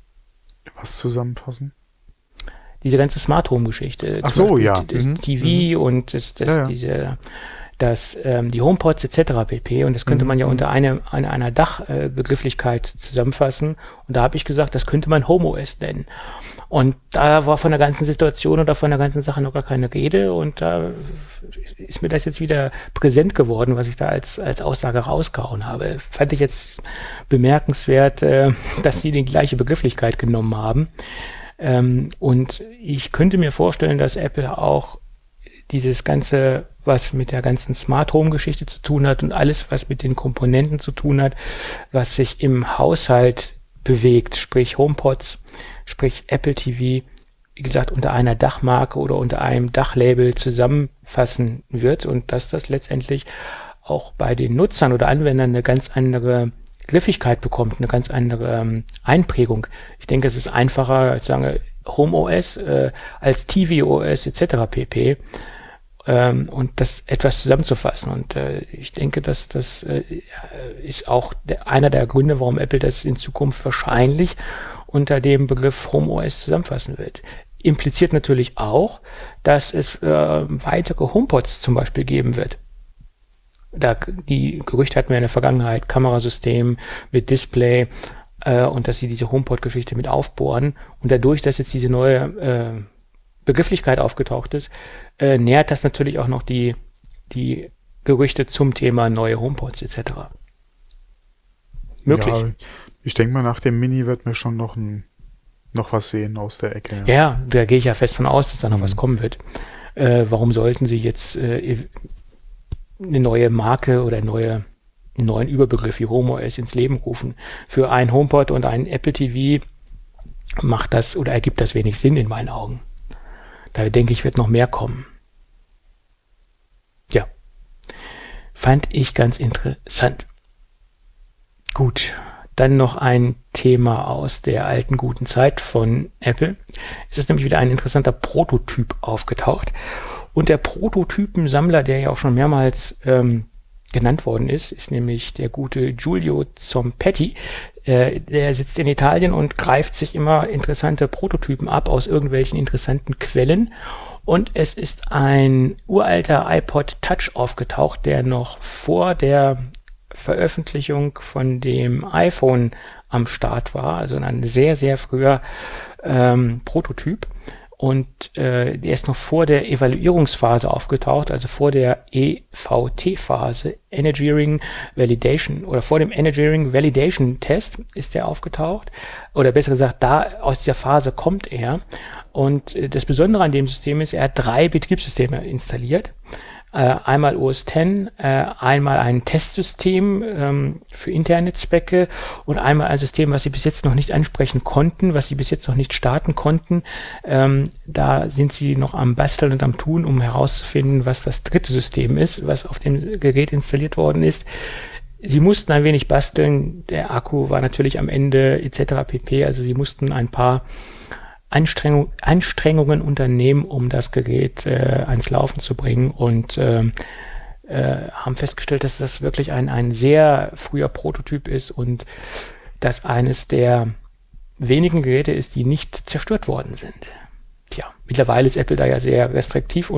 Was zusammenfassen? Diese ganze Smart Home Geschichte. Ach so, ja. Das mhm. T V mhm. und das, das, ja, ja. diese, das, ähm, die HomePods et cetera pp. Und das könnte mhm. man ja unter eine, eine, einer Dachbegrifflichkeit äh, zusammenfassen. Und da habe ich gesagt, das könnte man HomeOS nennen. Und da war von der ganzen Situation oder von der ganzen Sache noch gar keine Rede. Und da ist mir das jetzt wieder präsent geworden, was ich da als, als Aussage rausgehauen habe. Fand ich jetzt bemerkenswert, äh, dass sie die gleiche Begrifflichkeit genommen haben. Ähm, und ich könnte mir vorstellen, dass Apple auch dieses Ganze, was mit der ganzen Smart Home Geschichte zu tun hat und alles, was mit den Komponenten zu tun hat, was sich im Haushalt bewegt, sprich HomePods, sprich Apple T V, wie gesagt, unter einer Dachmarke oder unter einem Dachlabel zusammenfassen wird und dass das letztendlich auch bei den Nutzern oder Anwendern eine ganz andere Griffigkeit bekommt, eine ganz andere ähm, Einprägung. Ich denke, es ist einfacher, als sagen HomeOS äh, als tvOS et cetera pp. Ähm, und das etwas zusammenzufassen. Und äh, ich denke, dass das äh, ist auch der, einer der Gründe, warum Apple das in Zukunft wahrscheinlich unter dem Begriff HomeOS zusammenfassen wird. Impliziert natürlich auch, dass es äh, weitere HomePods zum Beispiel geben wird. Da, die Gerüchte hatten wir in der Vergangenheit, Kamerasystem mit Display äh, und dass sie diese HomePod-Geschichte mit aufbohren. Und dadurch, dass jetzt diese neue äh, Begrifflichkeit aufgetaucht ist, äh, nährt das natürlich auch noch die, die Gerüchte zum Thema neue HomePods et cetera. Möglich. Ja, ich denke mal, nach dem Mini wird mir schon noch ein noch was sehen aus der Ecke. Ja, ja, da gehe ich ja fest von aus, dass da noch mhm. was kommen wird. Äh, warum sollten sie jetzt äh, eine neue Marke oder neue, einen neuen Überbegriff wie HomeOS ins Leben rufen? Für ein HomePod und ein Apple T V macht das oder ergibt das wenig Sinn in meinen Augen. Da denke ich, wird noch mehr kommen. Ja. Fand ich ganz interessant. Gut. Dann noch ein Thema aus der alten guten Zeit von Apple. Es ist nämlich wieder ein interessanter Prototyp aufgetaucht. Und der Prototypensammler, der ja auch schon mehrmals ähm, genannt worden ist, ist nämlich der gute Giulio Zompetti. Äh, der sitzt in Italien und greift sich immer interessante Prototypen ab aus irgendwelchen interessanten Quellen. Und es ist ein uralter iPod Touch aufgetaucht, der noch vor der Veröffentlichung von dem iPhone am Start war, also ein sehr, sehr früher ähm, Prototyp. Und äh, der ist noch vor der Evaluierungsphase aufgetaucht, also vor der E V T-Phase, Engineering Validation, oder vor dem Engineering Validation Test ist der aufgetaucht. Oder besser gesagt, da aus dieser Phase kommt er. Und äh, das Besondere an dem System ist, er hat drei Betriebssysteme installiert. Äh, einmal O S zehn, äh, einmal ein Testsystem ähm, für interne Zwecke und einmal ein System, was sie bis jetzt noch nicht ansprechen konnten, was sie bis jetzt noch nicht starten konnten. Ähm, da sind sie noch am Basteln und am Tun, um herauszufinden, was das dritte System ist, was auf dem Gerät installiert worden ist. Sie mussten ein wenig basteln, der Akku war natürlich am Ende et cetera pp. Also sie mussten ein paar Anstrengung, Anstrengungen unternehmen, um das Gerät äh, ans Laufen zu bringen und äh, äh, haben festgestellt, dass das wirklich ein, ein sehr früher Prototyp ist und dass eines der wenigen Geräte ist, die nicht zerstört worden sind. Tja, mittlerweile ist Apple da ja sehr restriktiv und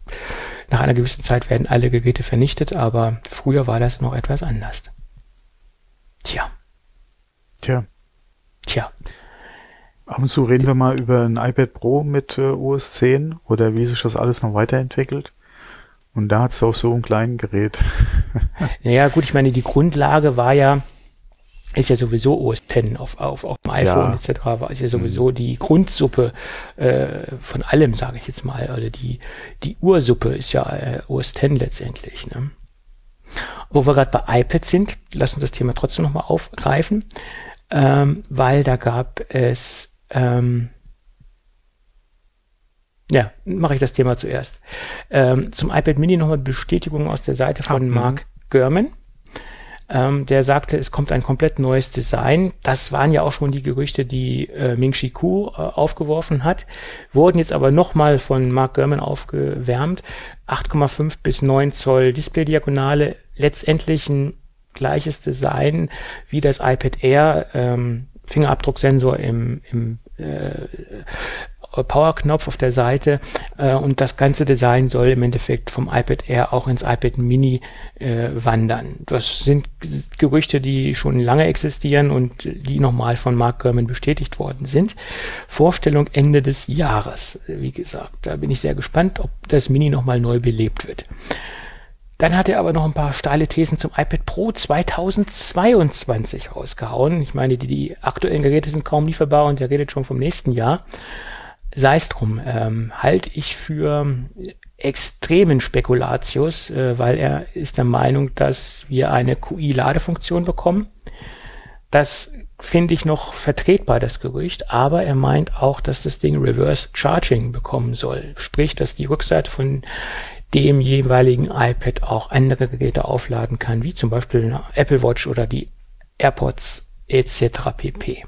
nach einer gewissen Zeit werden alle Geräte vernichtet, aber früher war das noch etwas anders. Tja. Tja. Tja. Ab und zu reden wir mal über ein iPad Pro mit äh, O S zehn oder wie sich das alles noch weiterentwickelt. Und da hat es auch so ein kleines Gerät. Naja, gut, ich meine, die Grundlage war ja, ist ja sowieso O S zehn auf, auf, auf dem iPhone Ja. et cetera, war ist ja sowieso mhm. die Grundsuppe äh, von allem, sage ich jetzt mal. Oder die, die Ursuppe ist ja äh, O S zehn letztendlich. Ne? Wo wir gerade bei iPad sind, lass uns das Thema trotzdem nochmal aufgreifen, ähm, weil da gab es ähm, ja, mache ich das Thema zuerst. Ähm, zum iPad Mini nochmal Bestätigung aus der Seite von ah, Mark Gurman. Ähm, der sagte, es kommt ein komplett neues Design. Das waren ja auch schon die Gerüchte, die äh, Ming-Chi Kuo äh, aufgeworfen hat, wurden jetzt aber nochmal von Mark Gurman aufgewärmt. acht Komma fünf bis neun Zoll Display-Diagonale, letztendlich ein gleiches Design wie das iPad Air, ähm, Fingerabdrucksensor im, im äh, Powerknopf auf der Seite äh, und das ganze Design soll im Endeffekt vom iPad Air auch ins iPad Mini äh, wandern. Das sind G- Gerüchte, die schon lange existieren und die nochmal von Mark Gurman bestätigt worden sind. Vorstellung Ende des Jahres, wie gesagt. Da bin ich sehr gespannt, ob das Mini nochmal neu belebt wird. Dann hat er aber noch ein paar steile Thesen zum iPad Pro zweitausendzweiundzwanzig rausgehauen. Ich meine, die, die aktuellen Geräte sind kaum lieferbar und er redet schon vom nächsten Jahr. Sei es drum, ähm, halte ich für extremen Spekulatius, äh, weil er ist der Meinung, dass wir eine Q I-Ladefunktion bekommen. Das finde ich noch vertretbar, das Gerücht, aber er meint auch, dass das Ding Reverse Charging bekommen soll. Sprich, dass die Rückseite von dem jeweiligen iPad auch andere Geräte aufladen kann, wie zum Beispiel eine Apple Watch oder die AirPods et cetera pp.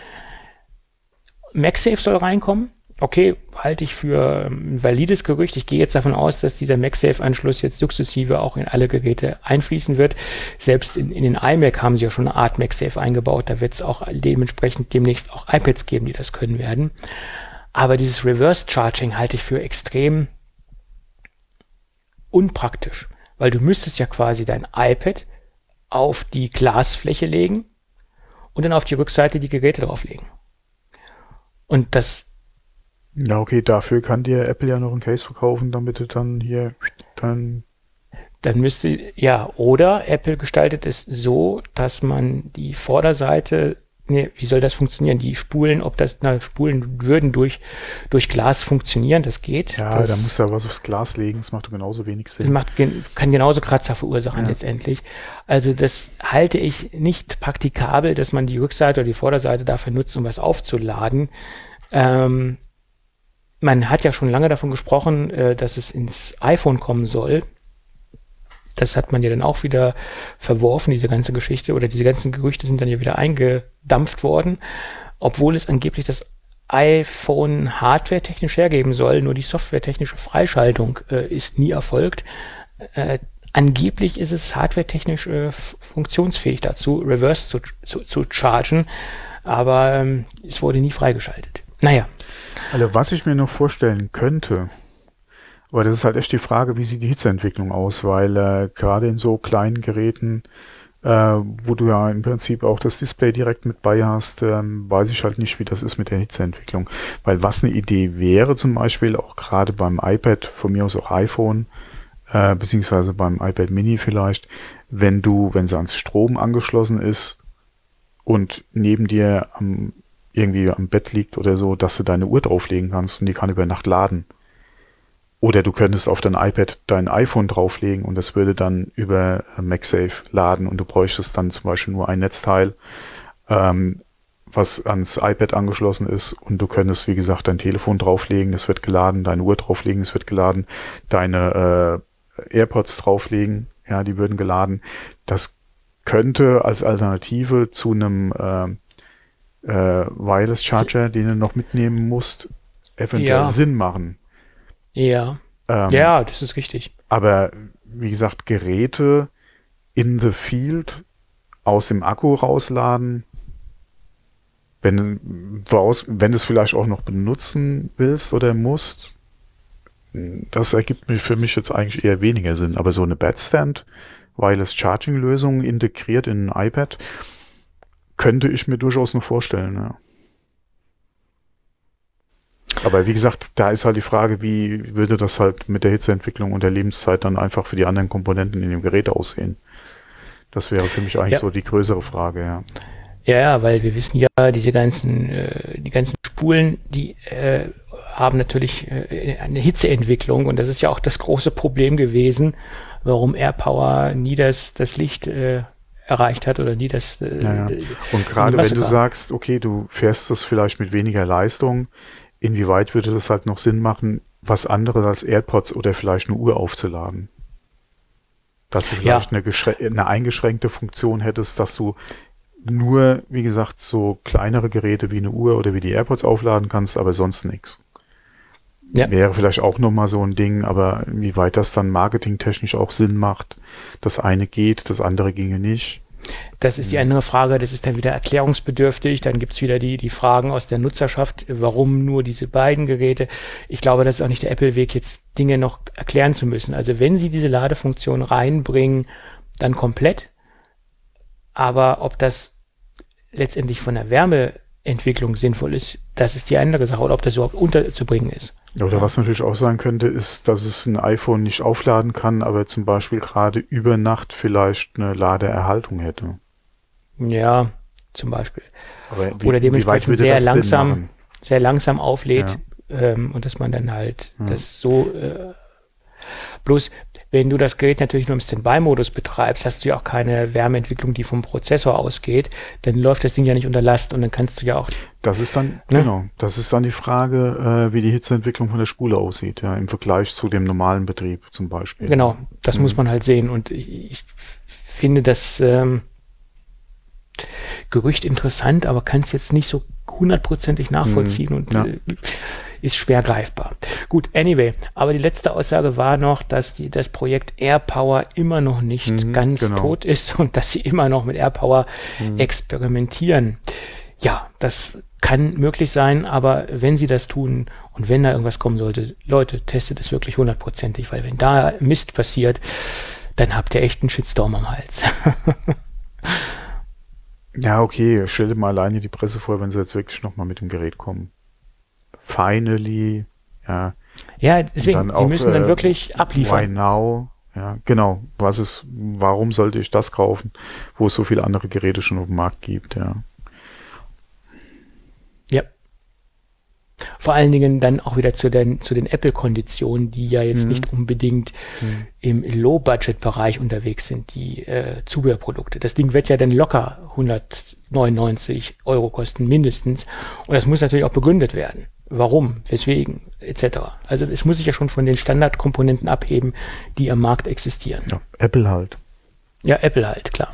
MagSafe soll reinkommen. Okay, halte ich für ein valides Gerücht. Ich gehe jetzt davon aus, dass dieser MagSafe-Anschluss jetzt sukzessive auch in alle Geräte einfließen wird. Selbst in, in den iMac haben sie ja schon eine Art MagSafe eingebaut. Da wird es auch dementsprechend demnächst auch iPads geben, die das können werden. Aber dieses Reverse Charging halte ich für extrem unpraktisch, weil du müsstest ja quasi dein iPad auf die Glasfläche legen und dann auf die Rückseite die Geräte drauflegen. Und das Ja, okay, dafür kann dir Apple ja noch ein Case verkaufen, damit du dann hier dann dann müsste, ja, oder Apple gestaltet es so, dass man die Vorderseite, nee, wie soll das funktionieren? Die Spulen, ob das, na, Spulen würden durch, durch Glas funktionieren, das geht. Ja, das, da musst du ja was aufs Glas legen, das macht doch genauso wenig Sinn. macht, kann genauso Kratzer verursachen Ja. letztendlich. Also das halte ich nicht praktikabel, dass man die Rückseite oder die Vorderseite dafür nutzt, um was aufzuladen. Ähm, man hat ja schon lange davon gesprochen, äh, dass es ins iPhone kommen soll. Das hat man ja dann auch wieder verworfen, diese ganze Geschichte, oder diese ganzen Gerüchte sind dann ja wieder eingedampft worden, obwohl es angeblich das iPhone hardwaretechnisch hergeben soll, nur die softwaretechnische Freischaltung äh, ist nie erfolgt. Äh, angeblich ist es hardwaretechnisch äh, f- funktionsfähig dazu, reverse zu, zu, zu chargen, aber ähm, es wurde nie freigeschaltet. Naja. Also was ich mir noch vorstellen könnte, aber das ist halt echt die Frage, wie sieht die Hitzeentwicklung aus, weil äh, gerade in so kleinen Geräten, äh, wo du ja im Prinzip auch das Display direkt mit bei hast, ähm, weiß ich halt nicht, wie das ist mit der Hitzeentwicklung. Weil was eine Idee wäre zum Beispiel, auch gerade beim iPad, von mir aus auch iPhone, äh, beziehungsweise beim iPad Mini vielleicht, wenn du, wenn sie ans Strom angeschlossen ist und neben dir am irgendwie am Bett liegt oder so, dass du deine Uhr drauflegen kannst und die kann über Nacht laden. Oder du könntest auf dein iPad dein iPhone drauflegen und das würde dann über MagSafe laden und du bräuchtest dann zum Beispiel nur ein Netzteil, ähm, was ans iPad angeschlossen ist und du könntest, wie gesagt, dein Telefon drauflegen, das wird geladen, deine Uhr drauflegen, es wird geladen, deine äh, AirPods drauflegen, ja, die würden geladen. Das könnte als Alternative zu einem äh, äh, Wireless Charger, den du noch mitnehmen musst, eventuell Ja. Sinn machen. Ja. Ähm, Ja, das ist richtig. Aber wie gesagt, Geräte in the field aus dem Akku rausladen, wenn du, woraus, wenn du es vielleicht auch noch benutzen willst oder musst, Das ergibt mir für mich jetzt eigentlich eher weniger Sinn, aber so eine Bedstand Wireless Charging Lösung integriert in ein iPad könnte ich mir durchaus noch vorstellen, ja. Aber wie gesagt, da ist halt die Frage, wie würde das halt mit der Hitzeentwicklung und der Lebenszeit dann einfach für die anderen Komponenten in dem Gerät aussehen? Das wäre für mich eigentlich ja. so die größere Frage, ja. Ja, weil wir wissen ja, diese ganzen, äh, die ganzen Spulen, die äh, haben natürlich äh, eine Hitzeentwicklung und das ist ja auch das große Problem gewesen, warum AirPower nie das, das Licht äh, erreicht hat oder nie das. Äh, ja, ja. Und gerade wenn du sagst, okay, du fährst das vielleicht mit weniger Leistung, inwieweit würde das halt noch Sinn machen, was anderes als AirPods oder vielleicht eine Uhr aufzuladen? Dass du vielleicht ja. eine, eine eingeschränkte Funktion hättest, dass du nur, wie gesagt, so kleinere Geräte wie eine Uhr oder wie die AirPods aufladen kannst, aber sonst nichts. Ja. Wäre vielleicht auch nochmal so ein Ding, aber wie weit das dann marketingtechnisch auch Sinn macht, das eine geht, das andere ginge nicht. Das ist die andere Frage, das ist dann wieder erklärungsbedürftig, dann gibt's wieder die, die Fragen aus der Nutzerschaft, warum nur diese beiden Geräte. Ich glaube, das ist auch nicht der Apple-Weg, jetzt Dinge noch erklären zu müssen. Also wenn sie diese Ladefunktion reinbringen, dann komplett. Aber ob das letztendlich von der Wärmeentwicklung sinnvoll ist, das ist die andere Sache. Oder ob das überhaupt unterzubringen ist. Oder was natürlich auch sein könnte, ist, dass es ein iPhone nicht aufladen kann, aber zum Beispiel gerade über Nacht vielleicht eine Ladeerhaltung hätte. Ja, zum Beispiel. Aber wie, Oder dementsprechend sehr langsam, sehr langsam auflädt ja. ähm, und dass man dann halt ja. das so äh, bloß, wenn du das Gerät natürlich nur im Standby-Modus betreibst, hast du ja auch keine Wärmeentwicklung, die vom Prozessor ausgeht. Dann läuft das Ding ja nicht unter Last und dann kannst du ja auch... Das ist dann, ne? genau, das ist dann die Frage, äh, wie die Hitzeentwicklung von der Spule aussieht, ja, im Vergleich zu dem normalen Betrieb zum Beispiel. Genau, das mhm. muss man halt sehen und ich, ich finde das ähm, Gerücht interessant, aber kann es jetzt nicht so hundertprozentig nachvollziehen mhm. und ja. äh, ist schwer greifbar. Gut, anyway, aber die letzte Aussage war noch, dass die, das Projekt AirPower immer noch nicht mhm, ganz genau. tot ist und dass sie immer noch mit AirPower mhm. experimentieren. Ja, das kann möglich sein, aber wenn sie das tun und wenn da irgendwas kommen sollte, Leute, testet es wirklich hundertprozentig, weil wenn da Mist passiert, dann habt ihr echt einen Shitstorm am Hals. Ja, okay, stell dir mal alleine die Presse vor, wenn sie jetzt wirklich nochmal mit dem Gerät kommen. Finally, ja. Ja, deswegen, auch, sie müssen dann äh, wirklich abliefern. Why now? Ja, genau. Was ist, warum sollte ich das kaufen, wo es so viele andere Geräte schon auf dem Markt gibt, ja. Ja. Vor allen Dingen dann auch wieder zu den, zu den Apple-Konditionen, die ja jetzt mhm. nicht unbedingt mhm. im Low-Budget-Bereich unterwegs sind, die äh, Zubehörprodukte. Das Ding wird ja dann locker hundertneunundneunzig Euro kosten, mindestens. Und das muss natürlich auch begründet werden. Warum, weswegen, et cetera. Also es muss sich ja schon von den Standardkomponenten abheben, die am Markt existieren. Ja, Apple halt. Ja, Apple halt, klar.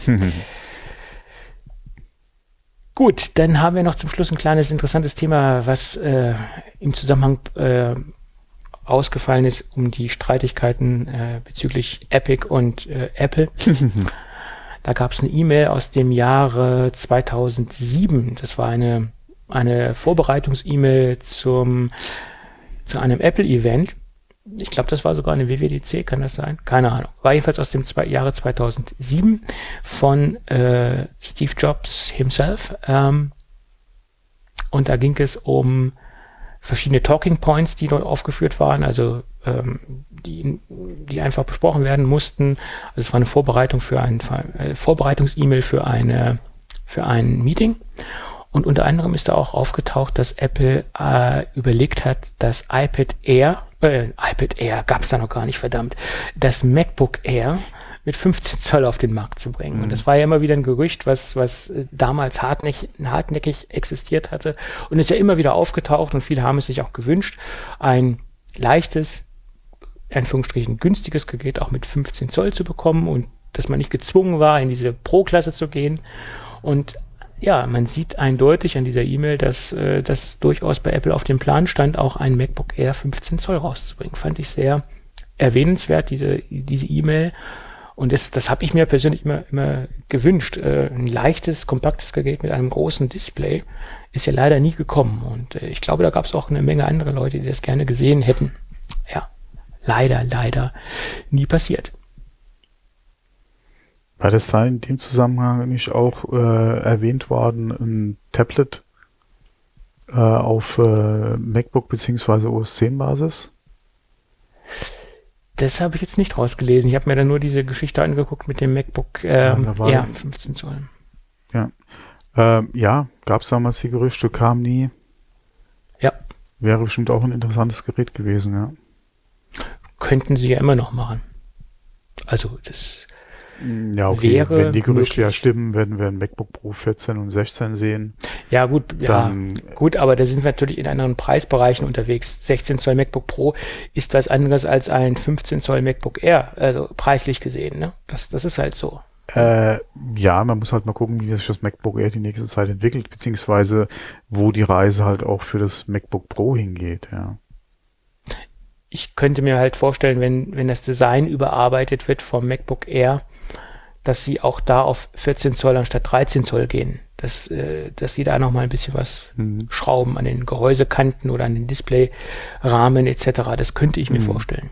Gut, dann haben wir noch zum Schluss ein kleines interessantes Thema, was äh, im Zusammenhang äh, ausgefallen ist um die Streitigkeiten äh, bezüglich Epic und äh, Apple. Da gab es eine E-Mail aus dem Jahre zweitausendsieben. Das war eine eine Vorbereitungs-E-Mail zum zu einem Apple-Event. Ich glaube, das war sogar eine W W D C, kann das sein? Keine Ahnung. War jedenfalls aus dem zwei, Jahre zweitausendsieben von äh, Steve Jobs himself. Ähm, und da ging es um verschiedene Talking Points, die dort aufgeführt waren, also ähm, die, die einfach besprochen werden mussten. Also es war eine Vorbereitung für ein äh, Vorbereitungs-E-Mail für eine für ein Meeting. Und unter anderem ist da auch aufgetaucht, dass Apple äh, überlegt hat, das iPad Air, äh, iPad Air gab's da noch gar nicht, verdammt, das MacBook Air mit fünfzehn Zoll auf den Markt zu bringen. Mhm. Und das war ja immer wieder ein Gerücht, was was damals hartnäckig, hartnäckig existiert hatte und ist ja immer wieder aufgetaucht und viele haben es sich auch gewünscht, ein leichtes, in Anführungsstrichen günstiges Gerät auch mit fünfzehn Zoll zu bekommen und dass man nicht gezwungen war, in diese Pro-Klasse zu gehen. Und ja, man sieht eindeutig an dieser E-Mail, dass äh, das durchaus bei Apple auf dem Plan stand, auch ein MacBook Air fünfzehn Zoll rauszubringen. Fand ich sehr erwähnenswert, diese diese E-Mail. Und das, das habe ich mir persönlich immer immer gewünscht. Äh, ein leichtes, kompaktes Gerät mit einem großen Display ist ja leider nie gekommen. Und äh, ich glaube, da gab es auch eine Menge andere Leute, die das gerne gesehen hätten. Ja. leider, leider nie passiert. War das da in dem Zusammenhang nicht auch äh, erwähnt worden, ein Tablet äh, auf äh, MacBook bzw. O S zehn Basis? Das habe ich jetzt nicht rausgelesen. Ich habe mir dann nur diese Geschichte angeguckt mit dem MacBook ähm, ja, Air fünfzehn Zoll. Ja, ähm, ja, gab es damals die Gerüchte, kam nie. Ja. Wäre bestimmt auch ein interessantes Gerät gewesen, ja. Könnten sie ja immer noch machen. Also das ja, okay. wäre Wenn die Gerüchte möglich. ja stimmen, werden wir ein MacBook Pro vierzehn und sechzehn sehen. Ja gut, Dann, ja, gut, aber da sind wir natürlich in anderen Preisbereichen unterwegs. sechzehn Zoll MacBook Pro ist was anderes als ein fünfzehn Zoll MacBook Air, also preislich gesehen, ne? Das, das ist halt so. Äh, ja, man muss halt mal gucken, wie sich das MacBook Air die nächste Zeit entwickelt, beziehungsweise wo die Reise halt auch für das MacBook Pro hingeht, ja. Ich könnte mir halt vorstellen, wenn, wenn das Design überarbeitet wird vom MacBook Air, dass sie auch da auf vierzehn Zoll anstatt dreizehn Zoll gehen. Dass, äh, dass sie da nochmal ein bisschen was mhm. schrauben an den Gehäusekanten oder an den Displayrahmen et cetera. Das könnte ich mir mhm. vorstellen.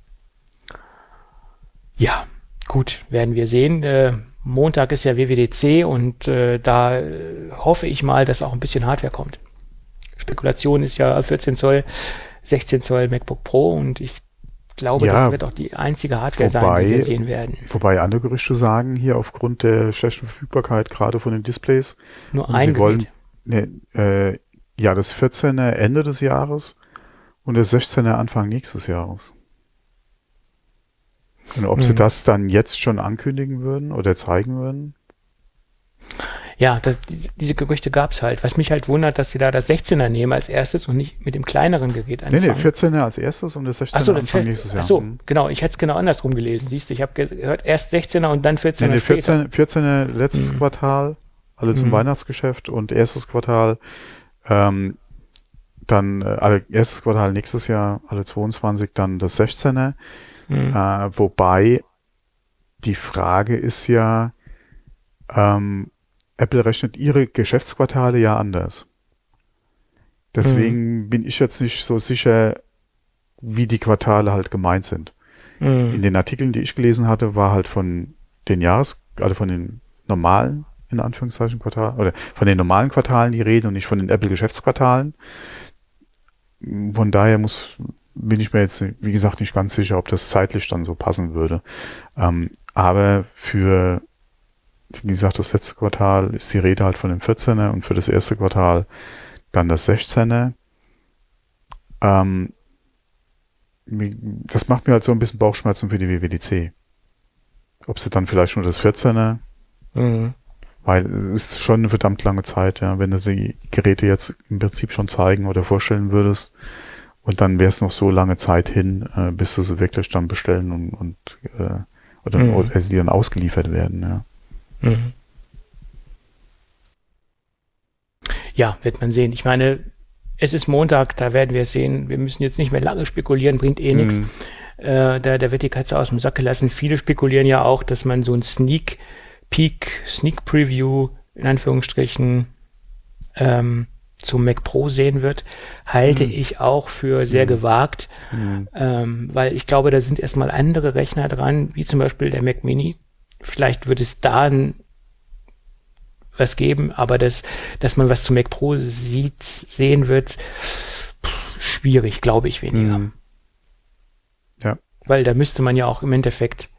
Ja, gut, werden wir sehen. Äh, Montag ist ja W W D C und äh, da äh, hoffe ich mal, dass auch ein bisschen Hardware kommt. Spekulation ist ja vierzehn Zoll, sechzehn Zoll MacBook Pro und ich glaube, ja, das wird auch die einzige Hardware wobei, sein, die wir sehen werden. Wobei andere Gerüchte sagen, hier aufgrund der schlechten Verfügbarkeit gerade von den Displays. Nur ein sie wollen, ne, äh, ja, das vierzehner Ende des Jahres und das sechzehner Anfang nächstes Jahres. Und ob hm. sie das dann jetzt schon ankündigen würden oder zeigen würden? Ja, das, diese Gerüchte gab es halt. Was mich halt wundert, dass sie da das sechzehner nehmen als erstes und nicht mit dem kleineren Gerät anfangen. Nee, nee, vierzehner als erstes und das sechzehner Ach so, das Anfang fest, nächstes Jahr. Achso, genau. Ich hätte es genau andersrum gelesen. Siehst du, ich habe gehört, erst sechzehner und dann vierzehner nee, nee, vierzehn, später. vierzehner letztes mhm. Quartal, also zum mhm. Weihnachtsgeschäft und erstes Quartal, ähm, dann äh, erstes Quartal nächstes Jahr, alle zweiundzwanzig, dann das sechzehner. Mhm. Äh, wobei die Frage ist ja, ähm, Apple rechnet ihre Geschäftsquartale ja anders. Deswegen mhm. bin ich jetzt nicht so sicher, wie die Quartale halt gemeint sind. Mhm. In den Artikeln, die ich gelesen hatte, war halt von den Jahres, also von den normalen, in Anführungszeichen, Quartalen, oder von den normalen Quartalen die Rede und nicht von den Apple-Geschäftsquartalen. Von daher muss, bin ich mir jetzt, wie gesagt, nicht ganz sicher, ob das zeitlich dann so passen würde. Ähm, aber für wie gesagt, das letzte Quartal ist die Rede halt von dem vierzehner und für das erste Quartal dann das sechzehner. Ähm, wie, das macht mir halt so ein bisschen Bauchschmerzen für die W W D C. Ob sie dann vielleicht nur das vierzehner, mhm. weil es ist schon eine verdammt lange Zeit, ja, wenn du die Geräte jetzt im Prinzip schon zeigen oder vorstellen würdest und dann wäre es noch so lange Zeit hin, äh, bis du sie wirklich dann bestellen und, und äh, oder, mhm. oder sie dann ausgeliefert werden, ja. Mhm. Ja, wird man sehen. Ich meine, es ist Montag, da werden wir es sehen. Wir müssen jetzt nicht mehr lange spekulieren, bringt eh nichts. Mhm. Äh, da, da wird die Katze aus dem Sack gelassen. Viele spekulieren ja auch, dass man so ein Sneak Peek, Sneak Preview in Anführungsstrichen ähm, zum Mac Pro sehen wird. Halte mhm. ich auch für sehr mhm. gewagt, mhm. Ähm, weil ich glaube, da sind erstmal andere Rechner dran, wie zum Beispiel der Mac Mini. Vielleicht wird es da was geben, aber das, dass man was zum Mac Pro sieht, sehen wird, pff, schwierig, glaube ich weniger. Mhm. Ja. Weil da müsste man ja auch im Endeffekt,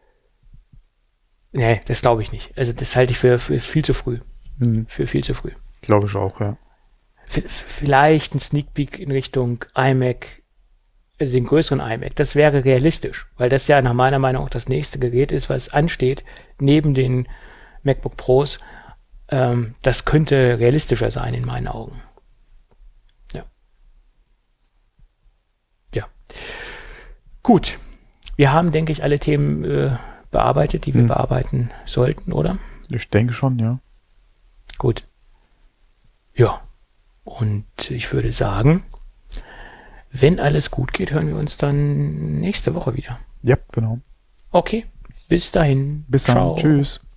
nee, das glaube ich nicht. Also das halte ich für, für viel zu früh. Mhm. Für viel zu früh. Glaube ich auch, ja. V- vielleicht ein Sneak Peek in Richtung iMac, also den größeren iMac, das wäre realistisch, weil das ja nach meiner Meinung auch das nächste Gerät ist, was ansteht, neben den MacBook Pros. Ähm, das könnte realistischer sein in meinen Augen. Ja. Ja. Gut. Wir haben, denke ich, alle Themen äh, bearbeitet, die wir hm. bearbeiten sollten, oder? Ich denke schon, ja. Gut. Ja. Und ich würde sagen, wenn alles gut geht, hören wir uns dann nächste Woche wieder. Ja, genau. Okay, bis dahin. Bis dann. Ciao. Tschüss.